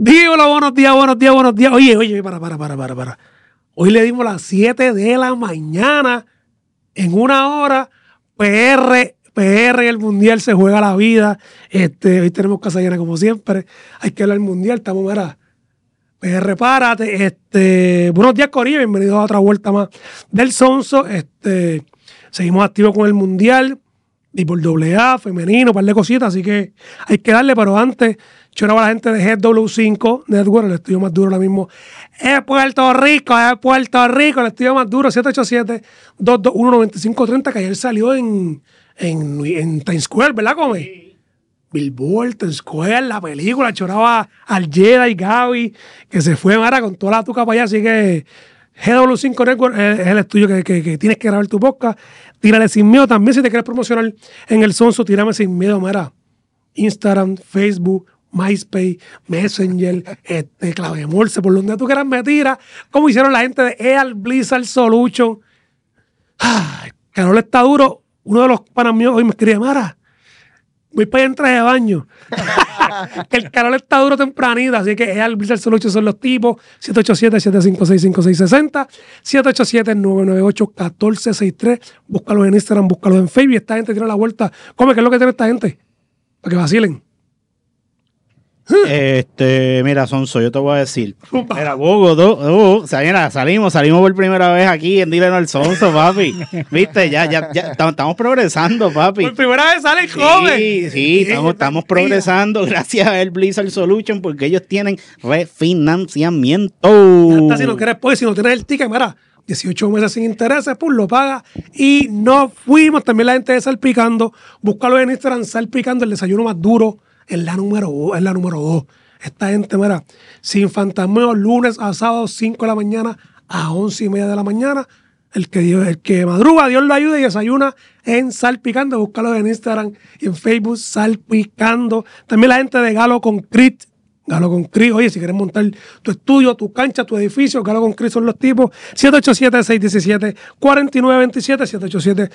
Dímelo, buenos días, buenos días, buenos días. Oye, para. Hoy le dimos las 7 de la mañana. En una hora, PR en el Mundial se juega la vida. Hoy tenemos casa llena como siempre. Hay que hablar del Mundial. Estamos, mira, PR, párate. Buenos días, Corillo. Bienvenidos a otra vuelta más del Sonso. Seguimos activos con el Mundial. Y por AA, femenino, un par de cositas. Así que hay que darle, pero antes, choraba a la gente de GW5 Network, el estudio más duro ahora mismo. Es Puerto Rico, el estudio más duro, 787-221-9530, que ayer salió en Times Square, ¿verdad, Come? Sí. Billboard, Times Square, la película, choraba al Jedi y Gaby, que se fue, Mara, con toda la tuca para allá, así que GW5 Network es el estudio que tienes que grabar tu podcast. Tírale sin miedo también si te quieres promocionar en el Sonso, tírame sin miedo, mira. Instagram, Facebook, MySpace, Messenger, Clave Morse, por donde tú quieras me tira, como hicieron la gente de EAL Blizzard Solution. Carol está duro. Uno de los panas míos hoy me escribe, Mara, voy para allá en traje de baño. Que el Carol está duro tempranito, así que EAL Blizzard Solution son los tipos. 787-756-5660, 787-998-1463. Búscalos en Instagram, búscalos en Facebook. Esta gente tiene la vuelta. ¿Cómo? ¿Qué es lo que tiene esta gente? Para que vacilen. Mira, Sonso, yo te voy a decir. Mira, salimos por primera vez aquí en Díleno al Sonso, papi. Viste, ya estamos progresando, papi. Por primera vez sale el joven. Sí, estamos progresando gracias a el Blizzard Solution porque ellos tienen refinanciamiento. Hasta si no quieres, pues, si no tienes el ticket, mira, 18 meses sin intereses, pues lo paga. Y nos fuimos. También la gente de Salpicando. Búscalo en Instagram, Salpicando, el desayuno más duro. Es la número 2. Esta gente, mira, sin fantasmeo, lunes a sábado, 5 de la mañana a 11:30 de la mañana. El que madruga, Dios lo ayude y desayuna en Salpicando. Búscalo en Instagram y en Facebook, Salpicando. También la gente de Galo con Crit. Oye, si quieres montar tu estudio, tu cancha, tu edificio, Galo con Crit son los tipos. 787-617-4927,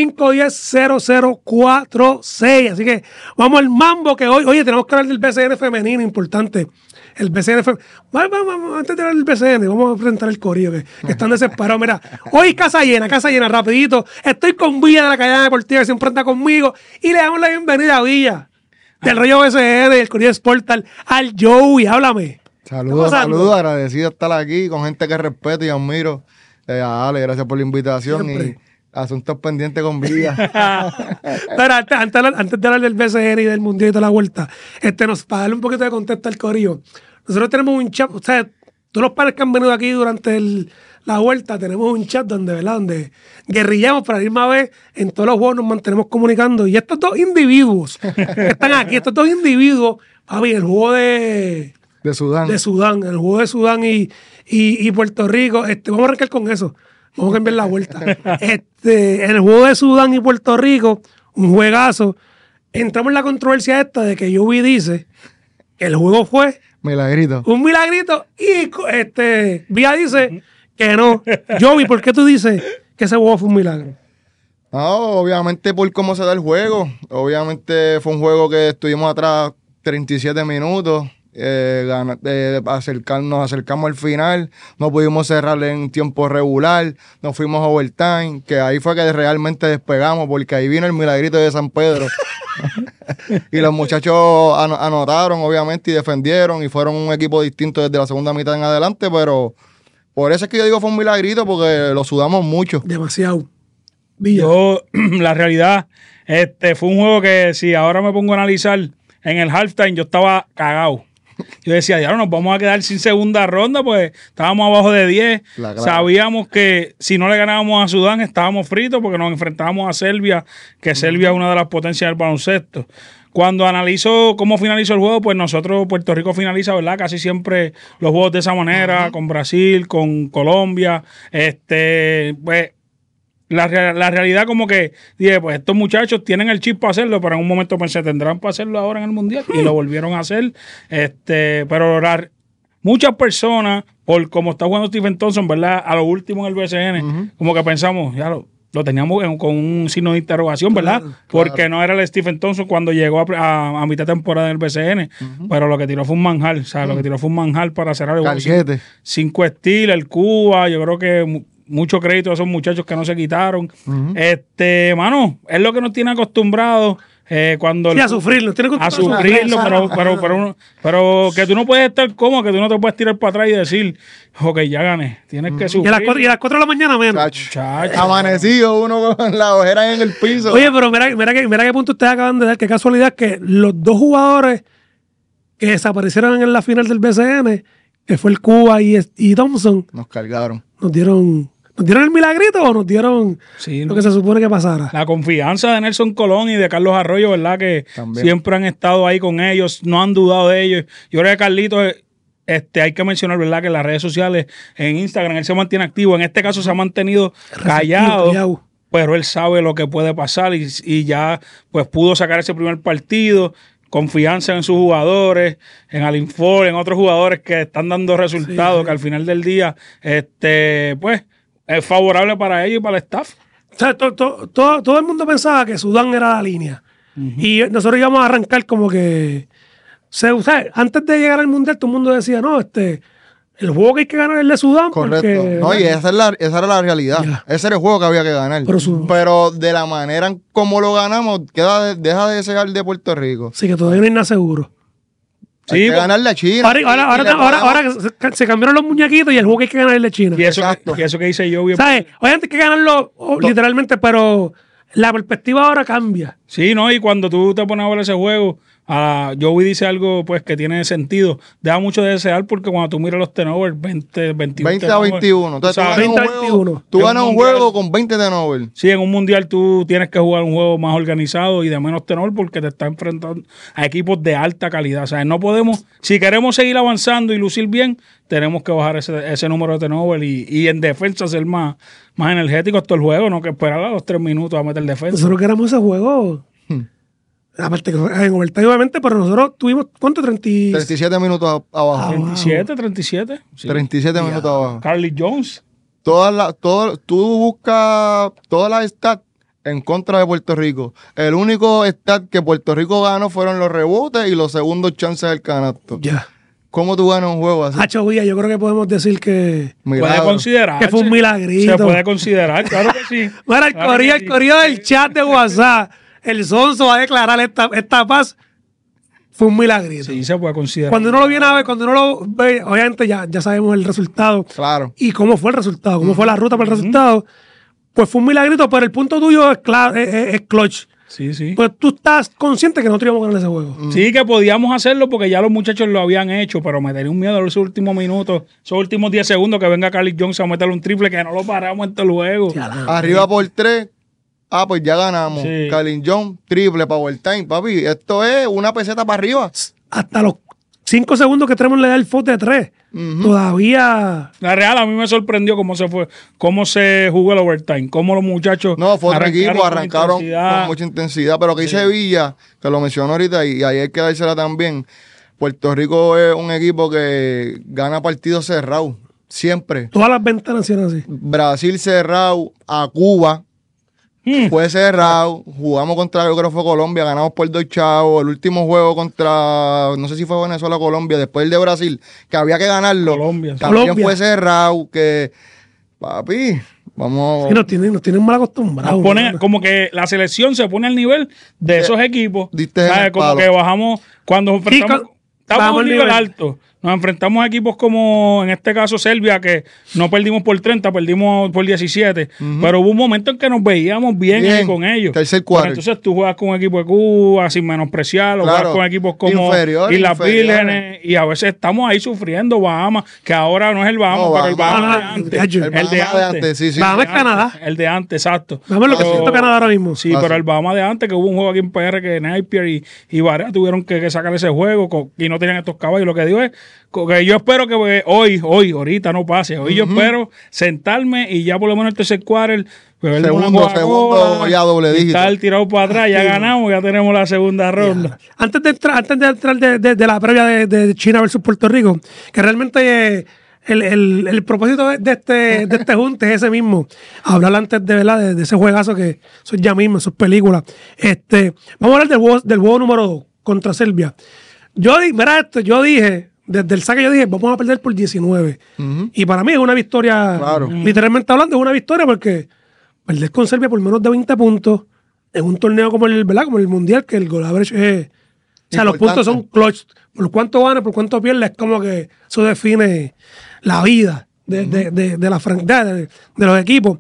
787-510-0046. Así que vamos al mambo que hoy, oye, tenemos que hablar del BCN femenino, importante. El BCN femenino. Vamos, antes de hablar del BCN, vamos a presentar el corillo que están desesperados. Mira, hoy casa llena, rapidito. Estoy con Villa de la Cadena Deportiva, que siempre anda conmigo, y le damos la bienvenida a Villa. Del rollo BCN, del Corillo Sport, al Joey, háblame. Saludos, agradecido de estar aquí con gente que respeto y admiro. A Ale, gracias por la invitación. Siempre. Y asuntos pendientes con Villa. Pero antes de hablar del BCN y del Mundial y toda la vuelta, para darle un poquito de contexto al Corillo, nosotros tenemos un chat, o sea, todos los padres que han venido aquí durante la vuelta, tenemos un chat donde guerrillamos para la misma vez. En todos los juegos nos mantenemos comunicando. Y estos dos individuos que están aquí, papi, el juego de Sudán. El juego de Sudán y Puerto Rico. Vamos a arrancar con eso. Vamos a cambiar la vuelta. En el juego de Sudán y Puerto Rico, un juegazo. Entramos en la controversia esta de que Joey dice que el juego fue un milagrito. Y Vía dice que no. Joey, ¿por qué tú dices que ese juego fue un milagro? No, obviamente por cómo se da el juego. Obviamente fue un juego que estuvimos atrás 37 minutos. Nos acercamos al final. No pudimos cerrar en tiempo regular. Nos fuimos a overtime. Que ahí fue que realmente despegamos, porque ahí vino el milagrito de San Pedro. Y los muchachos anotaron, obviamente, y defendieron. Y fueron un equipo distinto desde la segunda mitad en adelante, pero por eso es que yo digo fue un milagrito, porque lo sudamos mucho. Demasiado. Villa. La realidad, fue un juego que si ahora me pongo a analizar, en el halftime yo estaba cagado. Yo decía, ya no nos vamos a quedar sin segunda ronda, pues estábamos abajo de 10. Sabíamos que si no le ganábamos a Sudán estábamos fritos porque nos enfrentábamos a Serbia, que Serbia es una de las potencias del baloncesto. Cuando analizo cómo finalizó el juego, pues nosotros, Puerto Rico finaliza, ¿verdad? Casi siempre los juegos de esa manera, con Brasil, con Colombia. Pues la realidad como que dije, pues estos muchachos tienen el chip para hacerlo, pero en un momento pensé, tendrán para hacerlo ahora en el Mundial, y lo volvieron a hacer. Pero muchas personas, por como está jugando Stephen Thompson, ¿verdad? A lo último en el BCN, como que pensamos, lo teníamos con un signo de interrogación, ¿verdad? Claro, Porque no era el Stephen Thompson cuando llegó a mitad de temporada en el BCN, pero lo que tiró fue un manjar, o sea, lo que tiró fue un manjar para cerrar el juego. Calquete. 5 steals, el Cuba, yo creo que mucho crédito a esos muchachos que no se quitaron. Mano, es lo que nos tiene acostumbrados. Cuando Sí, a sufrirlo. Tiene que a sufrirlo, pero que tú no puedes estar cómodo, que tú no te puedes tirar para atrás y decir, ok, ya gané. Tienes que Y sufrir. a las 4 de la mañana menos. Chacho. Amanecido uno con la ojera en el piso. Oye, pero mira qué punto ustedes acaban de dar. Qué casualidad que los dos jugadores que desaparecieron en la final del BCN, que fue el Cuba y Thompson, Nos cargaron. nos dieron el milagrito o nos dieron Sí, lo que se supone que pasara. la confianza de Nelson Colón y de Carlos Arroyo, ¿verdad? Que También. siempre han estado ahí con ellos, no han dudado de ellos. Yo creo que Carlitos, hay que mencionar, ¿verdad? Que en las redes sociales, en Instagram, él se mantiene activo. En este caso se ha mantenido callado, pero él sabe lo que puede pasar y ya pues pudo sacar ese primer partido. Confianza en sus jugadores, en Alinfor, en otros jugadores que están dando resultados, que al final del día, pues, es favorable para ellos y para el staff. O sea, todo el mundo pensaba que Sudán era la línea. Y nosotros íbamos a arrancar como que... o sea, antes de llegar al Mundial, todo el mundo decía, no, el juego que hay que ganar es el de Sudán. Correcto. Porque, No, y esa era la realidad. Ya. Ese era el juego que había que ganar. Pero Pero de la manera en cómo lo ganamos, deja de ser el de Puerto Rico. sí, que todavía no hay nada seguro. Hay Sí, que ganarle a China. Ahora se cambiaron los muñequitos y el juego que hay que ganar es el de China. y eso, Exacto. y eso que dice yo, ¿Sabes? Obviamente hay que ganarlo literalmente, pero la perspectiva ahora cambia. sí, ¿no? Y cuando tú te pones a ver ese juego, Joey dice algo pues que tiene sentido. Deja mucho de desear porque cuando tú miras los turnovers, 20, 21 20 a 21. Entonces, tú sabes, 20 a 21. Tú Es un ganas un mundial. juego con 20 de Nobel. sí, en un mundial tú tienes que jugar un juego más organizado y de menos tenor porque te está enfrentando a equipos de alta calidad. O sea, no podemos, si queremos seguir avanzando y lucir bien, tenemos que bajar ese número de turnover y en defensa ser más energéticos todo el juego, no que esperar a los 3 minutos a meter defensa. Nosotros queremos ese juego. Aparte que en overtime, obviamente, pero nosotros tuvimos, ¿cuánto? 37 minutos abajo. 37. Sí. 37 minutos abajo. Carly Jones. Tú buscas todas las stats en contra de Puerto Rico. El único stat que Puerto Rico ganó fueron los rebotes y los segundos chances del canasto. Ya. ¿Cómo tú ganas un juego así? Hacho Villa, yo creo que podemos decir que Puede Milagro. considerar. fue un milagrito. Se puede considerar, claro que sí. Mira, Claro que el corrido del chat de WhatsApp, el Sonso va a declarar esta paz. Fue un milagrito. Sí, se puede considerar. Cuando uno lo viene a ver, cuando uno lo ve, obviamente ya sabemos el resultado. Claro. Y cómo fue el resultado, cómo fue la ruta para el resultado. Pues fue un milagrito, pero el punto tuyo es claro, es clutch. Sí. Pues tú estás consciente que nosotros íbamos a ganar ese juego. Sí, que podíamos hacerlo porque ya los muchachos lo habían hecho, pero me tenía un miedo en esos últimos minutos, esos últimos 10 segundos que venga Carly Jones a meterle un triple que no lo paramos en todo el juego. Arriba por 3. Pues ya ganamos. Sí. Carlin John, triple power time, papi. Esto es una peseta para arriba. Hasta los 5 segundos que tenemos le da el fote de 3. Todavía. La Real a mí me sorprendió cómo se jugó el overtime, cómo los muchachos No, fue otro equipo, arrancaron intensidad. con mucha intensidad. Pero que dice Villa, que lo mencionó ahorita, y ahí hay que dársela también. Puerto Rico es un equipo que gana partidos cerrados. Siempre. Todas las ventanas eran así. Brasil cerrado, a Cuba. Fue cerrado, jugamos contra, yo creo que fue Colombia, ganamos por 2 chavos. El último juego contra, no sé si fue Venezuela o Colombia, después el de Brasil, que había que ganarlo. Colombia. También Colombia. fue cerrado, que, papi, vamos. Sí, nos tienen mal acostumbrados. Nos ponen mano. como que la selección se pone al nivel de esos equipos. diste en ¿Sabes? el Como palo. que bajamos, cuando enfrentamos, estamos a bajamos un el nivel nivel. alto. Nos enfrentamos a equipos como, en este caso, Serbia, que no perdimos por 30, perdimos por 17. Pero hubo un momento en que nos veíamos bien ahí con ellos. Tercer Pero cuarto. entonces tú juegas con un equipo de Cuba sin menospreciar, o Claro. juegas con equipos como Inferiores, Islas inferiores. Vírgenes, y a veces estamos ahí sufriendo Bahamas, que ahora no es el Bahamas, No, pero el Bahamas de Bahamas, antes. el Bahamas de antes, sí, sí. Bahamas es Canadá. El de antes, exacto. Dame lo que Pero- siento Canadá ahora mismo. Sí, Ah, pero sí. el Bahamas de antes, que hubo un juego aquí en PR que Napier y Varea tuvieron que sacar ese juego y no tenían estos caballos. Lo que digo es que yo espero que hoy, ahorita no pase. Hoy yo espero sentarme y ya por lo menos el tercer quarter, beberme una Segundo, Coca-Cola, ya doble y dígito. estar tirado para atrás, ya ganamos, ya tenemos la segunda ronda. Antes de entrar de la previa de China versus Puerto Rico, que realmente el propósito de este junte es ese mismo. Hablar antes de, ¿verdad? De ese juegazo que eso es ya mismo, eso es película. Vamos a hablar del juego número 2 contra Serbia. Yo dije, desde el saque yo dije, vamos a perder por 19. Y para mí es una victoria, literalmente hablando, es una victoria porque perder con Serbia por menos de 20 puntos en un torneo como ¿verdad? Como el Mundial, que el goal average es... O sea, los puntos son clutch. Por cuánto gana, por cuánto pierde, es como que eso define la vida de la franquicia, de los equipos.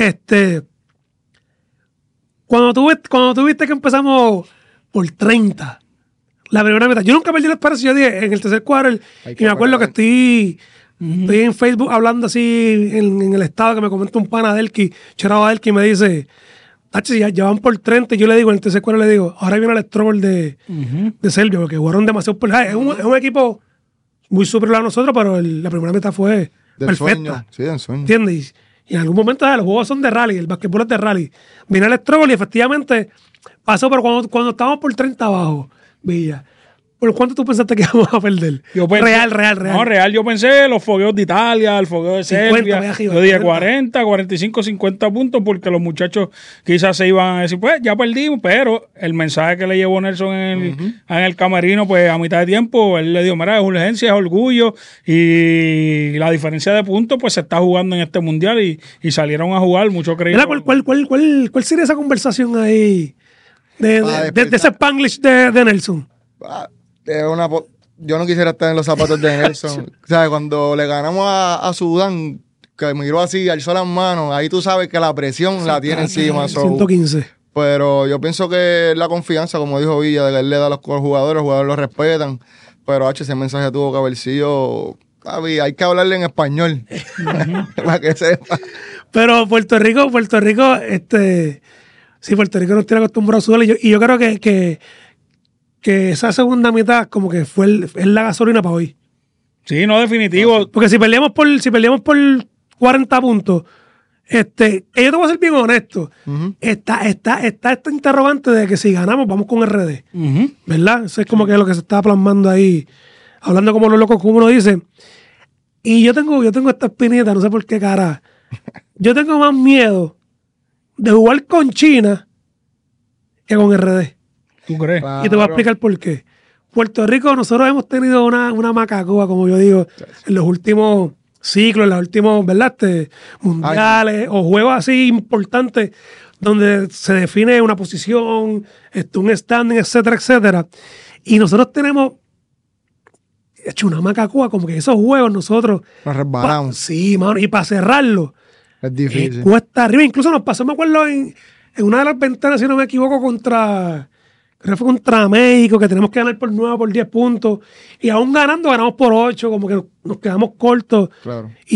Cuando tú viste que empezamos por 30, la primera mitad, yo nunca perdí la esperanza. Yo dije, en el tercer quarter, y me acuerdo que estoy en Facebook hablando así en el estado, que me comenta un pana Delki, Cherado Delki, y me dice... Ya van por 30 y yo le digo, en el tercer cuarto le digo, ahora viene el struggle de Serbia, porque jugaron demasiado por... Es un equipo muy superior a nosotros, pero la primera mitad fue perfecta. Sí, del sueño. ¿Entiendes? Y en algún momento los juegos son de rally, el basquetbol es de rally. Viene el struggle y efectivamente pasó, pero cuando estábamos por 30 abajo, Villa, ¿por cuánto tú pensaste que íbamos a perder? Real. No, real. Yo pensé los fogueos de Italia, el fogueo de Serbia. Yo dije 40, 45, 50 puntos porque los muchachos quizás se iban a decir, pues ya perdimos, pero el mensaje que le llevó Nelson en el camerino, pues a mitad de tiempo, él le dijo, mira, es urgencia, es orgullo y la diferencia de puntos pues se está jugando en este mundial y salieron a jugar, mucho crédito. ¿Cuál sería esa conversación ahí de ese Spanglish de Nelson? Yo no quisiera estar en los zapatos de Nelson. O sea, cuando le ganamos a Sudán, que miró así, alzó las manos, ahí tú sabes que la presión la tiene encima. 115. Pero yo pienso que la confianza, como dijo Villa, de que él le da a los jugadores, los jugadores lo respetan. Pero ese mensaje tuvo que haber sido... Hay que hablarle en español para que sepa. Pero Puerto Rico, sí, Puerto Rico nos tiene acostumbrado a sudar y yo creo que esa segunda mitad como que es la gasolina para hoy. Sí, no, definitivo. Porque si perdíamos por 40 puntos, yo te voy a ser bien honesto. Está esta interrogante de que si ganamos vamos con RD. ¿Verdad? Eso es como que lo que se está plasmando ahí, hablando como los locos, como uno dice. Y yo tengo esta espinita, no sé por qué cara. Yo tengo más miedo de jugar con China que con RD. ¿Tú crees? Claro. Y te voy a explicar por qué. Puerto Rico, nosotros hemos tenido una macacoa, como yo digo, en los últimos ciclos, en los últimos, ¿verdad? Mundiales o juegos así importantes donde se define una posición, un standing, etcétera, etcétera. Y nosotros tenemos hecho una macacoa, como que esos juegos nosotros... Nos resbalamos. Sí, mano, y para cerrarlo Es difícil. Cuesta arriba. Incluso nos pasó, me acuerdo, en una de las ventanas, si no me equivoco, creo que fue contra México, que tenemos que ganar por 9, por 10 puntos. Y aún ganamos por 8, como que nos quedamos cortos. Claro. Y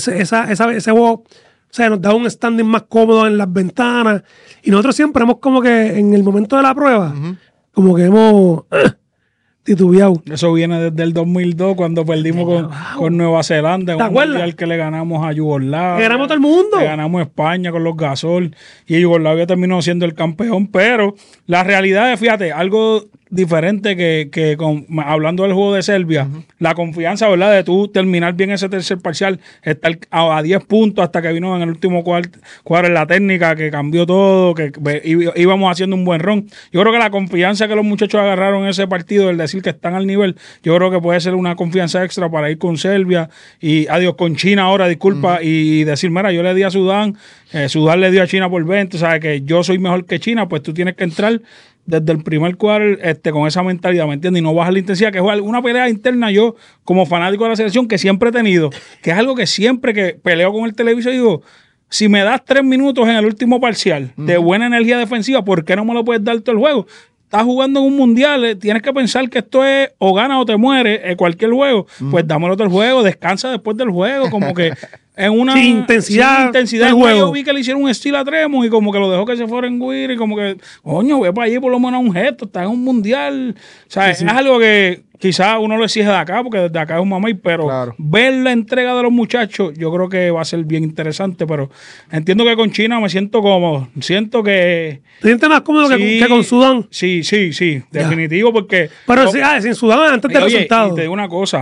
ese juego, o sea, nos da un standing más cómodo en las ventanas. Y nosotros siempre hemos como que en el momento de la prueba, como que hemos titubeado. Eso viene desde el 2002, cuando perdimos con Nueva Zelanda, en un mundial que le ganamos a Yugoslavia. Que ganamos todo el mundo. Le ganamos a España con los Gasol. Y Yugoslavia terminó siendo el campeón. Pero la realidad es, fíjate, algo diferente que hablando del juego de Serbia, la confianza, ¿verdad? De tú terminar bien ese tercer parcial, estar a 10 puntos hasta que vino en el último cuadro en la técnica, que cambió todo, que íbamos haciendo un buen ron. Yo creo que la confianza que los muchachos agarraron en ese partido, el decir que están al nivel, yo creo que puede ser una confianza extra para ir con Serbia y adiós con China ahora, disculpa, y decir, mira, yo le di a Sudán, Sudán le dio a China por 20, o sea, que yo soy mejor que China, pues tú tienes que entrar desde el primer cuadro con esa mentalidad, ¿me entiendes? Y no bajar la intensidad, que es una pelea interna yo, como fanático de la selección, que siempre he tenido, que es algo que siempre que peleo con el televisor digo, si me das 3 minutos en el último parcial de buena energía defensiva, ¿por qué no me lo puedes dar todo el juego? Estás jugando en un mundial, tienes que pensar que esto es o gana o te muere, cualquier juego, pues dámelo todo el juego, descansa después del juego, como que en una intensidad del juego. Yo vi que le hicieron un estilo a Tremo y como que lo dejó que se fuera en Guir y como que, coño, ve para allí por lo menos un gesto, está en un mundial. O sea, es algo que quizás uno lo exige de acá, porque desde acá es un mamey, pero ver la entrega de los muchachos, yo creo que va a ser bien interesante, pero entiendo que con China me siento cómodo. Siento que... ¿Te sientes más cómodo que con Sudán? Sí, definitivo, porque... Pero sin Sudán antes del resultado. Y te digo una cosa,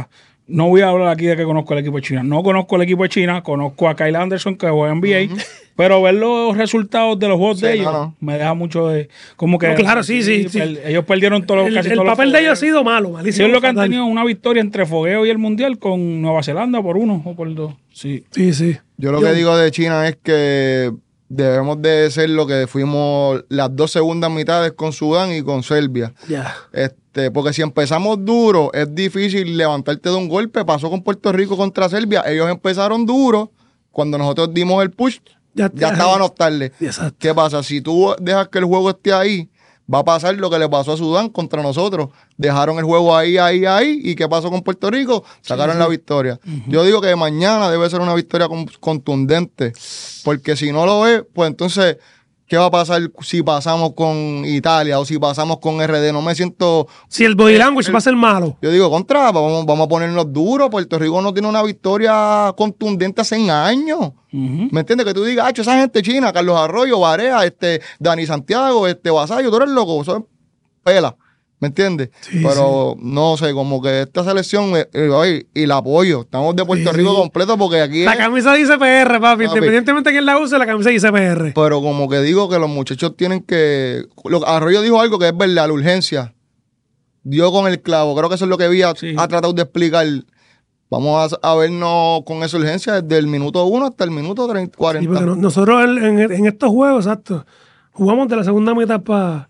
no voy a hablar aquí de que conozco el equipo de China. No conozco el equipo de China, conozco a Kyle Anderson que juega en NBA, pero ver los resultados de los juegos de ellos me deja mucho de... Como que... No, claro, sí. Ellos perdieron casi todos el papel de ellos ha sido malo, malísimo. Ellos lo que han tenido una victoria entre fogueo y el Mundial con Nueva Zelanda por 1 o por 2. Sí. Yo lo que digo de China es que debemos de ser lo que fuimos las 2 segundas mitades con Sudán y con Serbia. Ya. Porque si empezamos duro, es difícil levantarte de un golpe. Pasó con Puerto Rico contra Serbia. Ellos empezaron duro. Cuando nosotros dimos el push, ya estábamos tarde. Exacto. ¿Qué pasa? Si tú dejas que el juego esté ahí, va a pasar lo que le pasó a Sudán contra nosotros. Dejaron el juego ahí. ¿Y qué pasó con Puerto Rico? Sacaron la victoria. Yo digo que mañana debe ser una victoria contundente. Porque si no lo es, pues entonces... ¿Qué va a pasar si pasamos con Italia o si pasamos con RD? No me siento... Si el body language va a ser malo. Yo digo, vamos a ponernos duros. Puerto Rico no tiene una victoria contundente hace años. ¿Me entiendes? Que tú digas, esa gente china, Carlos Arroyo, Barea, Dani Santiago, Vasallo, tú eres loco, eso es pela. ¿Me entiendes? Sí, pero no sé, como que esta selección, y la apoyo. Estamos de Puerto Rico completo porque aquí la camisa dice PR, papi. Independientemente de quién la use, la camisa dice PR. Pero como que digo que los muchachos tienen que... Arroyo dijo algo que es verdad, la urgencia. Dio con el clavo. Creo que eso es lo que Villa ha tratado de explicar. Vamos a vernos con esa urgencia desde el minuto 1 hasta el minuto 40. Sí, porque nosotros en estos juegos, exacto, jugamos de la segunda mitad para...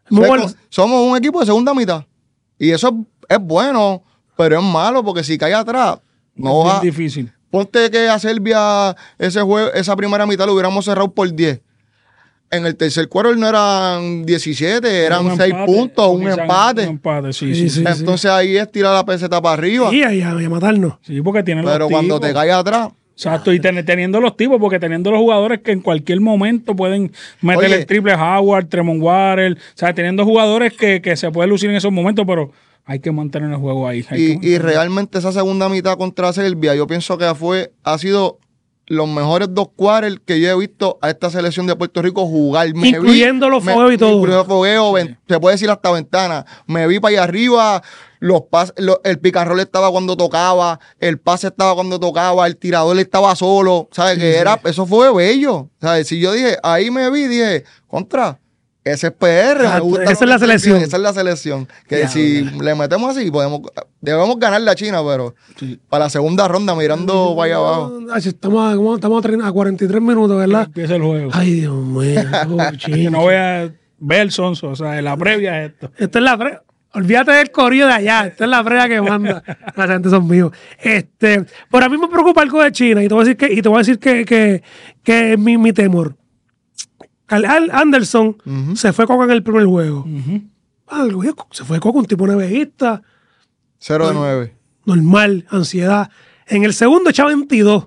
Somos un equipo de segunda mitad. Y eso es bueno, pero es malo porque si cae atrás, no va. Es difícil. Ponte que a Serbia esa primera mitad lo hubiéramos cerrado por 10. En el tercer quarter no eran 17, eran 6 puntos, un empate. Un empate, sí. Entonces ahí es tirar la peseta para arriba. Sí, y a matarnos. Sí, porque tienen pero cuando te caes atrás... Exacto, y teniendo los tipos, porque teniendo los jugadores que en cualquier momento pueden meter el triple, Howard, Tremont Waters, o sea, teniendo jugadores que se pueden lucir en esos momentos, pero hay que mantener el juego ahí. Y realmente esa segunda mitad contra Serbia, yo pienso que ha sido los mejores 2 quarters que yo he visto a esta selección de Puerto Rico jugar. Incluyendo los fogueos y todo. Incluyendo fogueos, se puede decir hasta ventana. Me vi para allá arriba, el picarrol estaba cuando tocaba, el pase estaba cuando tocaba, el tirador estaba solo. ¿Sabes? Eso fue bello. ¿Sabes? Si yo dije, dije, ese es PR. Me gusta esa es la selección. Esa es la selección. Que si le metemos así, debemos ganar la China, pero para la segunda ronda, mirando para allá abajo. Estamos a 43 minutos, ¿verdad? Empieza el juego. Ay, Dios mío. Que no voy a ver el sonso. O sea, la previa es esto. Esta es la previa. Olvídate del corrido de allá. Esta es la previa que manda. La gente son míos. Pero a mí me preocupa algo de China y te voy a decir que es mi temor. Anderson se fue Coca en el primer juego. Se fue Coca, un tipo nevejista. 0 de 9. Normal, ansiedad. En el segundo echa 22.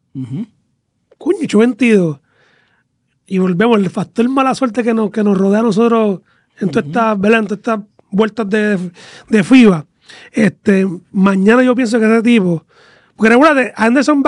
Coño, echó 22. Y volvemos, el factor mala suerte que nos rodea a nosotros en todas estas vueltas de FIBA. Mañana yo pienso que ese tipo... Porque recuerda, Anderson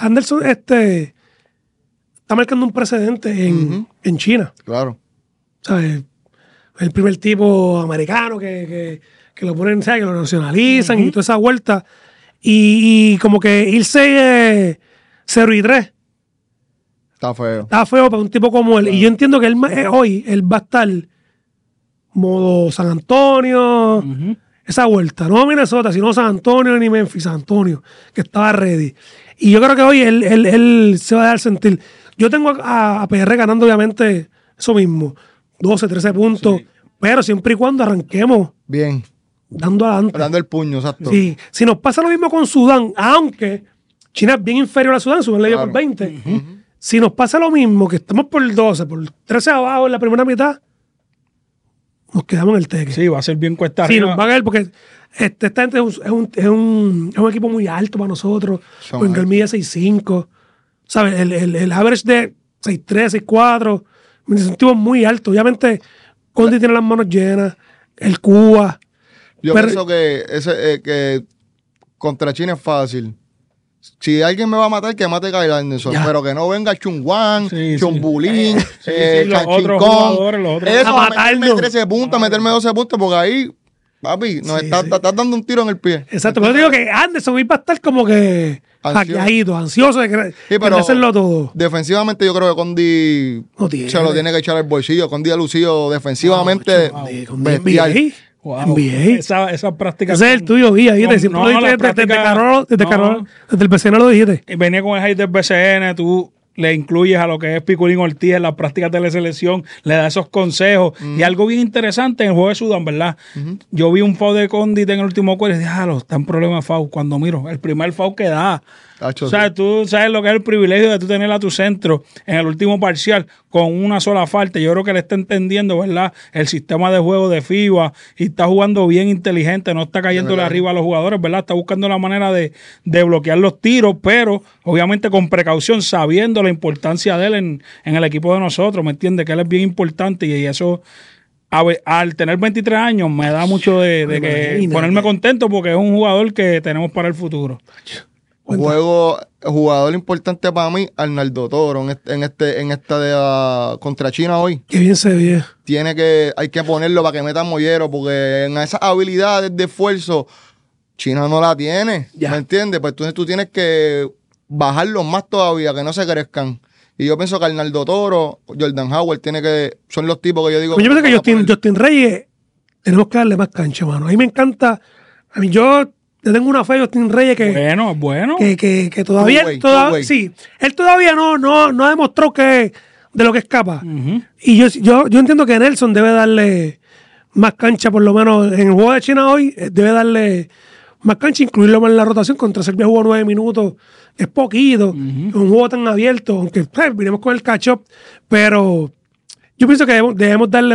está marcando un precedente en China. Claro. ¿Sabes? El primer tipo americano que lo ponen, ¿sabes? Que lo nacionalizan y toda esa vuelta. Y como que irse 0-3. Está feo. Está feo para un tipo como él. Claro. Y yo entiendo que hoy él va a estar modo San Antonio, esa vuelta. No Minnesota, sino San Antonio ni Memphis, San Antonio, que estaba ready. Y yo creo que hoy él se va a dar sentir. Yo tengo a PR ganando, obviamente, eso mismo. 12, 13 puntos. Sí. Pero siempre y cuando arranquemos. Bien. Dando adelante. Dando el puño, exacto. Sí. Si nos pasa lo mismo con Sudán, aunque China es bien inferior a Sudán, Sudán le dio por 20. Si nos pasa lo mismo, que estamos por 12, por 13 abajo en la primera mitad, nos quedamos en el teque. Sí, va a ser bien cuesta arriba. Sí, nos va a caer porque esta gente es un equipo muy alto para nosotros. Con el mide 6'5". ¿Sabes? El average de 6'3", 6'4", me sentimos muy alto. Obviamente, Condi tiene las manos llenas, el Cuba. Yo pienso que contra China es fácil. Si alguien me va a matar, que mate a Kyle Anderson, pero que no venga Chungwan, Chumbulín, los otros jugadores, eso, a meterme 13 puntos, a meterme 12 puntos, porque ahí papi, nos Sí, estás sí. dando un tiro en el pie. Exacto, pero yo digo que Anderson va a estar como que Ansioso. hackeadito, ansioso de pero- hacerlo todo. Defensivamente yo creo que Condi No tiene. se lo tiene que echar al bolsillo. Condi ha lucido defensivamente Con bestial. NBA. Wow. NBA. Esa práctica. Ese es el tuyo, Guía. No, Siempre no, lo dijiste la desde práctica- Carol, no. desde el BCN lo dijiste. Venía con el high del BCN, tú le incluyes a lo que es Piculín Ortiz en las prácticas de la selección, le das esos consejos. Y algo bien interesante en el juego de Sudán, ¿verdad? Yo vi un foul de Condit en el último cuarto y dije, está en problema de foul. Cuando miro, el primer foul que da. Tacho, O sea, tú sabes lo que es el privilegio de tú tener a tu centro en el último parcial con una sola falta. Yo creo que le está entendiendo, ¿verdad? El sistema de juego de FIBA y está jugando bien inteligente, no está cayéndole arriba a los jugadores, ¿verdad? Está buscando la manera de bloquear los tiros, pero obviamente con precaución, sabiendo la importancia de él en el equipo de nosotros, ¿me entiendes? Que él es bien importante y eso... Al tener 23 años me da mucho de que Imagínate. ponerme contento porque es un jugador que tenemos para el futuro. Jugador importante para mí, Arnaldo Toro, en esta de contra China hoy. Qué bien se ve. Hay que ponerlo para que meta mollero, porque en esas habilidades de esfuerzo, China no la tiene. Ya. ¿Me entiendes? Pues entonces tú tienes que bajarlos más todavía, que no se crezcan. Y yo pienso que Arnaldo Toro, Jordan Howard, son los tipos que yo digo. Pues yo pienso que van a poner- Justin Reyes tenemos que darle más cancha, mano. A mí me encanta. A mí yo le tengo una fe a Justin Reyes Bueno. que todavía, Two-way. sí, él todavía no ha demostrado que de lo que es capaz. Ujú. Y yo entiendo que Nelson debe darle más cancha, por lo menos en el juego de China hoy, debe darle más cancha, incluirlo más en la rotación. Contra Serbia jugó 9 minutos, es poquito, un juego tan abierto, aunque vinimos con el catch-up, pero yo pienso que debemos darle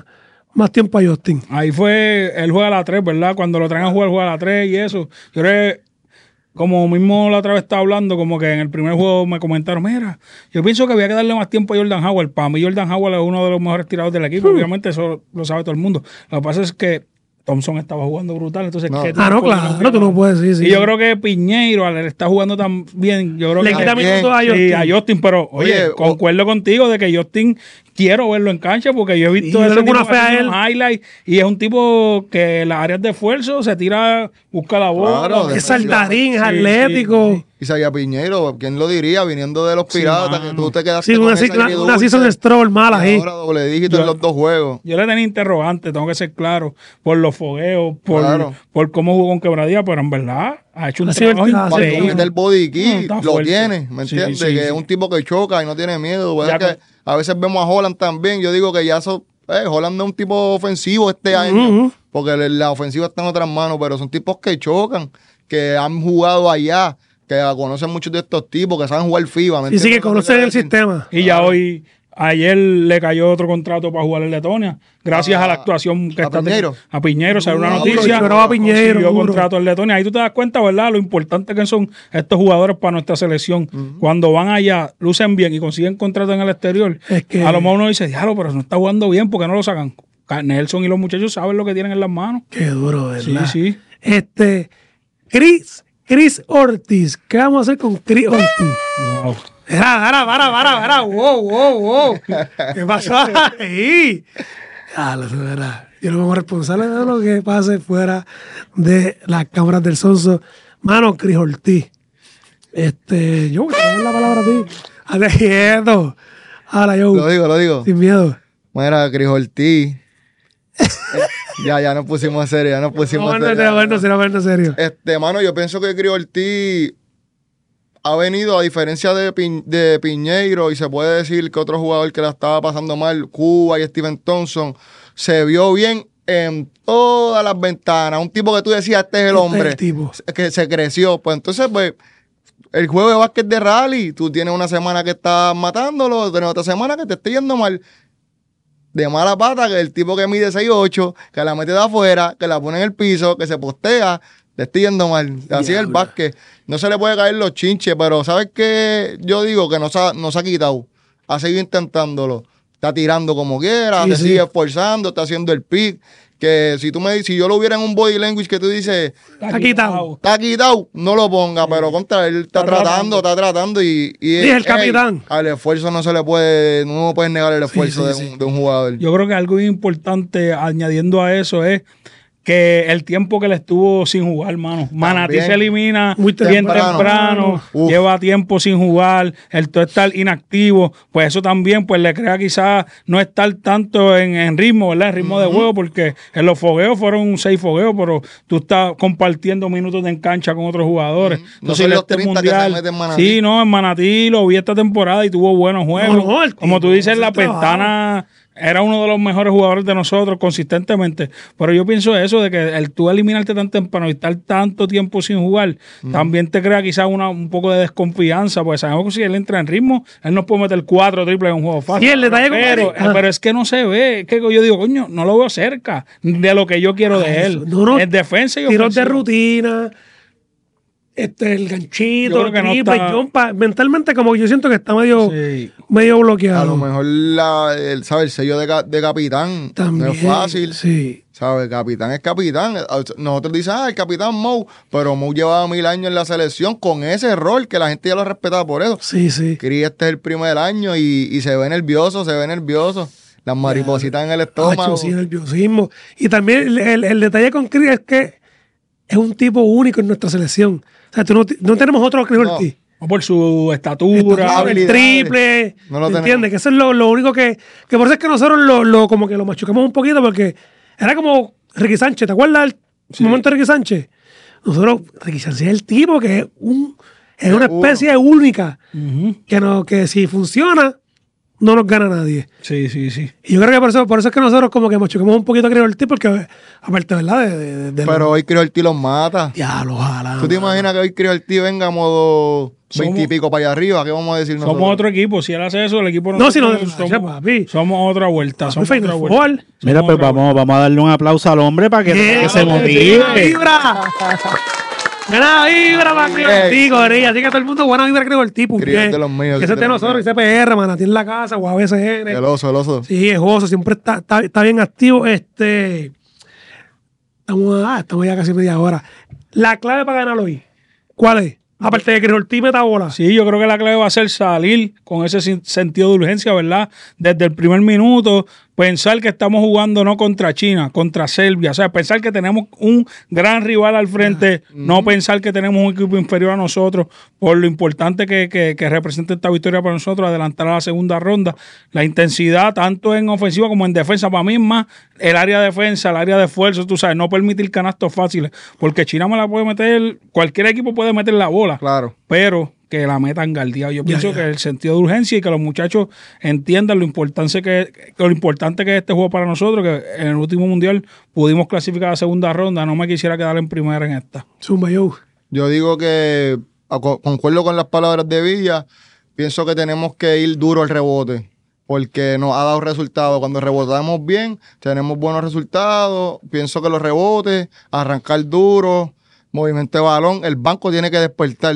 más tiempo a Justin. Ahí fue, él juega a la 3, ¿verdad? Cuando lo traen a jugar, juega a la 3 y eso. Yo creo que, como mismo la otra vez estaba hablando, como que en el primer juego me comentaron, mira, yo pienso que había que darle más tiempo a Jordan Howard. Para mí Jordan Howard es uno de los mejores tiradores del equipo, obviamente eso lo sabe todo el mundo. Lo que pasa es que Thompson estaba jugando brutal, entonces... No. ¿qué Ah, no, tiempo claro, tiene? tú no puedes decir. Y yo creo que Piñeiro, al está jugando tan bien, yo creo le que... quita bien. minutos a Sí, Justin. a Justin, pero oye, Oye, concuerdo contigo de que Justin quiero verlo en cancha porque yo he visto Sí, yo ese tengo una tipo fe a haciendo él. highlights y es un tipo que en las áreas de esfuerzo se tira, busca la bola. Claro, Es saltarín, es Sí, atlético. sí, Isaiah Piñeiro, ¿quién lo diría? Viniendo de los Piratas, que mano. tú te quedaste Sí, con una esa season agridulce, stroll mala y ahí. ahora doble dígito Yo- en los dos juegos. Yo le tenía interrogante, tengo que ser claro, por los fogueos, Claro. por cómo jugó con Quebradía, pero en verdad ha hecho un Ha sido trabajo el- ha sido Cuando Sí. increíble. mete el body key, Está lo fuerte. tiene, ¿me Sí, entiendes? sí, que sí. es un tipo que choca y no tiene miedo. Pues Ya es que a veces vemos a Holland también. Yo digo que ya Holland no es un tipo ofensivo este año, porque la ofensiva está en otras manos, pero son tipos que chocan, que han jugado allá, que conocen muchos de estos tipos, que saben jugar FIBA. ¿me Y sí entiendes que lo que conocen quiero el decir? sistema. Y ya ayer le cayó otro contrato para jugar en Letonia, gracias a la actuación que a está Piñeiro. teniendo. A Piñeiro, salió una Duro, noticia. pero a Piñeiro, consiguió duro. contrato en Letonia. Ahí tú te das cuenta, ¿verdad? Lo importante que son estos jugadores para nuestra selección. Cuando van allá, lucen bien y consiguen contrato en el exterior. Es que- A lo mejor uno dice, diablo, pero no está jugando bien, ¿por qué no lo sacan? Nelson y los muchachos saben lo que tienen en las manos. Qué duro, ¿verdad? Sí, sí. Chris Ortiz. ¿Qué vamos a hacer con Chris Ortiz? Wow. Para. Wow. ¿Qué pasó ahí? Yo no me voy responsable de lo que pase fuera de las cámaras del Sonso. Mano, Chris Ortiz. Yo voy a dar la palabra a ti. Hazte quieto. Ahora yo. Lo digo. Sin miedo. Mira, Cris Ortiz. Ya nos pusimos serio, En serio. Mano, yo pienso que Cris Ortiz ha venido, a diferencia de Piñeiro, y se puede decir que otro jugador que la estaba pasando mal, Cuba y Steven Thompson, se vio bien en todas las ventanas. Un tipo que tú decías, este es el Este es hombre, el tipo. que se creció. Pues entonces, pues, el juego de básquet de rally, tú tienes una semana que estás matándolo, tienes otra semana que te está yendo mal. De mala pata, que el tipo que mide 6'8", que la mete de afuera, que la pone en el piso, que se postea, le está yendo mal. Así es el básquet. No se le puede caer los chinches, pero ¿sabes qué? Yo digo que no se ha quitado. Ha seguido intentándolo. Está tirando como quiera, Sí, se sí. sigue esforzando, está haciendo el pick. Que si yo lo hubiera en un body language que tú dices, Está quitado. está quitado, no lo ponga, pero contra él está tratando y Sí, el capitán. al esfuerzo no puedes negar el esfuerzo sí. de un jugador. Yo creo que algo importante añadiendo a eso es que el tiempo que le estuvo sin jugar, mano. Manatí se elimina Muy bien temprano. temprano, Uf. lleva tiempo sin jugar, el todo estar inactivo, pues eso también pues le crea quizás no estar tanto en ritmo, ¿verdad? En ritmo de juego, porque en los fogueos fueron 6 fogueos, pero tú estás compartiendo minutos en cancha con otros jugadores. No son los 30 que se meten en Manatí. Sí, no, en Manatí lo vi esta temporada y tuvo buenos juegos. No, el Como tú tipo dices, hace la el trabajo. Ventana era uno de los mejores jugadores de nosotros consistentemente. Pero yo pienso eso, de que el tú eliminarte tan temprano y estar tanto tiempo sin jugar, también te crea quizás un poco de desconfianza, porque sabemos que si él entra en ritmo, él nos puede meter 4 triples en un juego fácil. Sí, el detalle con él- pero es que no se ve. Es que yo digo, coño, no lo veo cerca de lo que yo quiero de él. No, Es defensa y tiros de ofensiva. rutina, el Yo ganchito, creo el que no triple, está- jumpa. Mentalmente como que yo siento que está medio Sí. bloqueado. A lo mejor el sello de capitán También, no es fácil. Sí. ¿Sabes? Capitán es capitán. Nosotros dicen, el capitán Mou, pero Mou llevaba 1000 años en la selección con ese rol que la gente ya lo respetaba por eso. Sí, sí. Cris, este es el primer año y se ve nervioso, Las maripositas en el estómago. Hacho, sí, nerviosismo. Y también el detalle con Chris es que es un tipo único en nuestra selección. O sea, no tenemos otro Chris No. Ortiz. O por su estatura. El habilidades. triple, No lo ¿entiendes? tenemos. Que eso es lo único que por eso es que nosotros como que lo machucamos un poquito, porque era como Ricky Sánchez, ¿te acuerdas el momento de Ricky Sánchez? Nosotros, Ricky Sánchez es el tipo que es una especie única, Ujú. que si funciona, no nos gana nadie. Sí, sí, sí. Y yo creo que por eso es que nosotros como que machucamos un poquito a Chris Ortiz, porque aparte, ¿verdad? De Pero hoy Cris Ortiz los mata. diablo, ojalá. ¿Tú te imaginas que hoy Cris Ortiz venga a modo 20 y pico para allá arriba? ¿Qué vamos a decir nosotros? Somos otro equipo. Si él hace eso, el equipo No, si no, somos, papi. somos otra vuelta. Papi, Somos Final otra vuelta. Four. Mira, Somos pues otra vamos a darle un aplauso al hombre para que se motive. ¡Buena vibra! ¡Buena vibra para Chris Ortiz, Corilla! Así que todo el mundo, buena vibra Chris Ortiz. Chris es de los míos, Ese es de de los nosotros, ICPR, Manatí en la casa, UABCN. El oso. Sí, es oso, siempre está bien activo. Estamos ya casi media hora. La clave para ganar hoy, ¿cuál es? Aparte de que Ortiz meta bola. Sí, yo creo que la clave va a ser salir con ese sentido de urgencia, ¿verdad? Desde el primer minuto, pensar que estamos jugando no contra China, contra Serbia. O sea, pensar que tenemos un gran rival al frente, no pensar que tenemos un equipo inferior a nosotros, por lo importante que representa esta victoria para nosotros, adelantar a la segunda ronda. La intensidad, tanto en ofensiva como en defensa, para mí es más el área de defensa, el área de esfuerzo, tú sabes, no permitir canastos fáciles, porque China me la puede meter, cualquier equipo puede meter la bola. Claro. Pero que la metan galdeado. Yo pienso ya. que el sentido de urgencia y que los muchachos entiendan lo importante que es este juego para nosotros, que en el último mundial pudimos clasificar a la segunda ronda. No me quisiera quedar en primera en esta. Zumba, yo. Yo digo que concuerdo con las palabras de Villa. Pienso que tenemos que ir duro al rebote, porque nos ha dado resultados. Cuando rebotamos bien, tenemos buenos resultados. Pienso que los rebotes, arrancar duro, movimiento de balón, el banco tiene que despertar.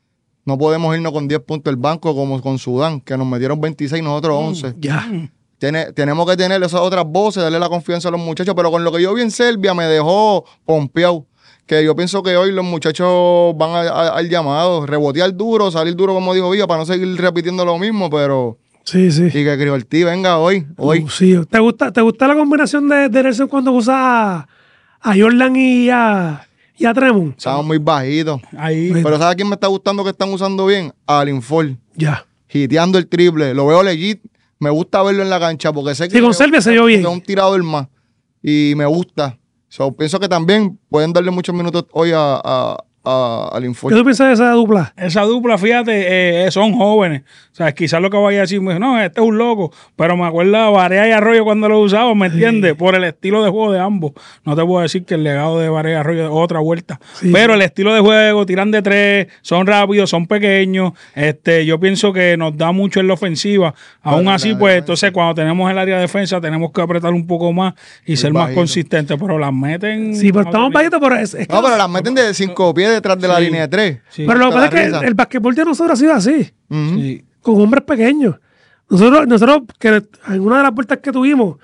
No podemos irnos con 10 puntos el banco como con Sudán, que nos metieron 26, nosotros 11. Ya. Tenemos que tener esas otras voces, darle la confianza a los muchachos, pero con lo que yo vi en Serbia me dejó pompeado. Que yo pienso que hoy los muchachos van al llamado, rebotear duro, salir duro como dijo Villa, para no seguir repitiendo lo mismo, pero... Sí, sí. Y que Chris Ortiz venga hoy. Sí. ¿Te gusta la combinación de Nelson cuando usa a Jordan y a Tremont? Estamos muy bajitos. Ahí. Pero ¿sabes quién me está gustando que están usando bien? A Alin Ford, Ya. hiteando el triple. Lo veo legit. Me gusta verlo en la cancha porque sé que Sí, con Serbia se vio bien. es un tirador más. Y me gusta. Pienso que también pueden darle muchos minutos hoy a Alin Ford. ¿Qué tú piensas de esa dupla? Esa dupla, fíjate, son jóvenes. O sea, quizás lo que vaya a decir, no, este es un loco. Pero me acuerdo de Barea y Arroyo cuando lo usaban, ¿me entiendes? Por el estilo de juego de ambos. No te puedo decir que el legado de Barea y Arroyo es otra vuelta. Sí, Pero sí. el estilo de juego, tiran de tres, son rápidos, son pequeños. Yo pienso que nos da mucho en la ofensiva. Aún Bueno, así, la pues, defensa. entonces cuando tenemos el área de defensa, tenemos que apretar un poco más y ser más bajito. consistentes. Pero las meten. Sí, pero estamos bajitos, pero es que No, pero las meten de 5 pies detrás de la Sí. línea de 3. Sí. pero lo que Te pasa da es que risa. el basquetbol de nosotros ha sido así, Sí. con hombres pequeños. Nosotros que en una de las vueltas que tuvimos,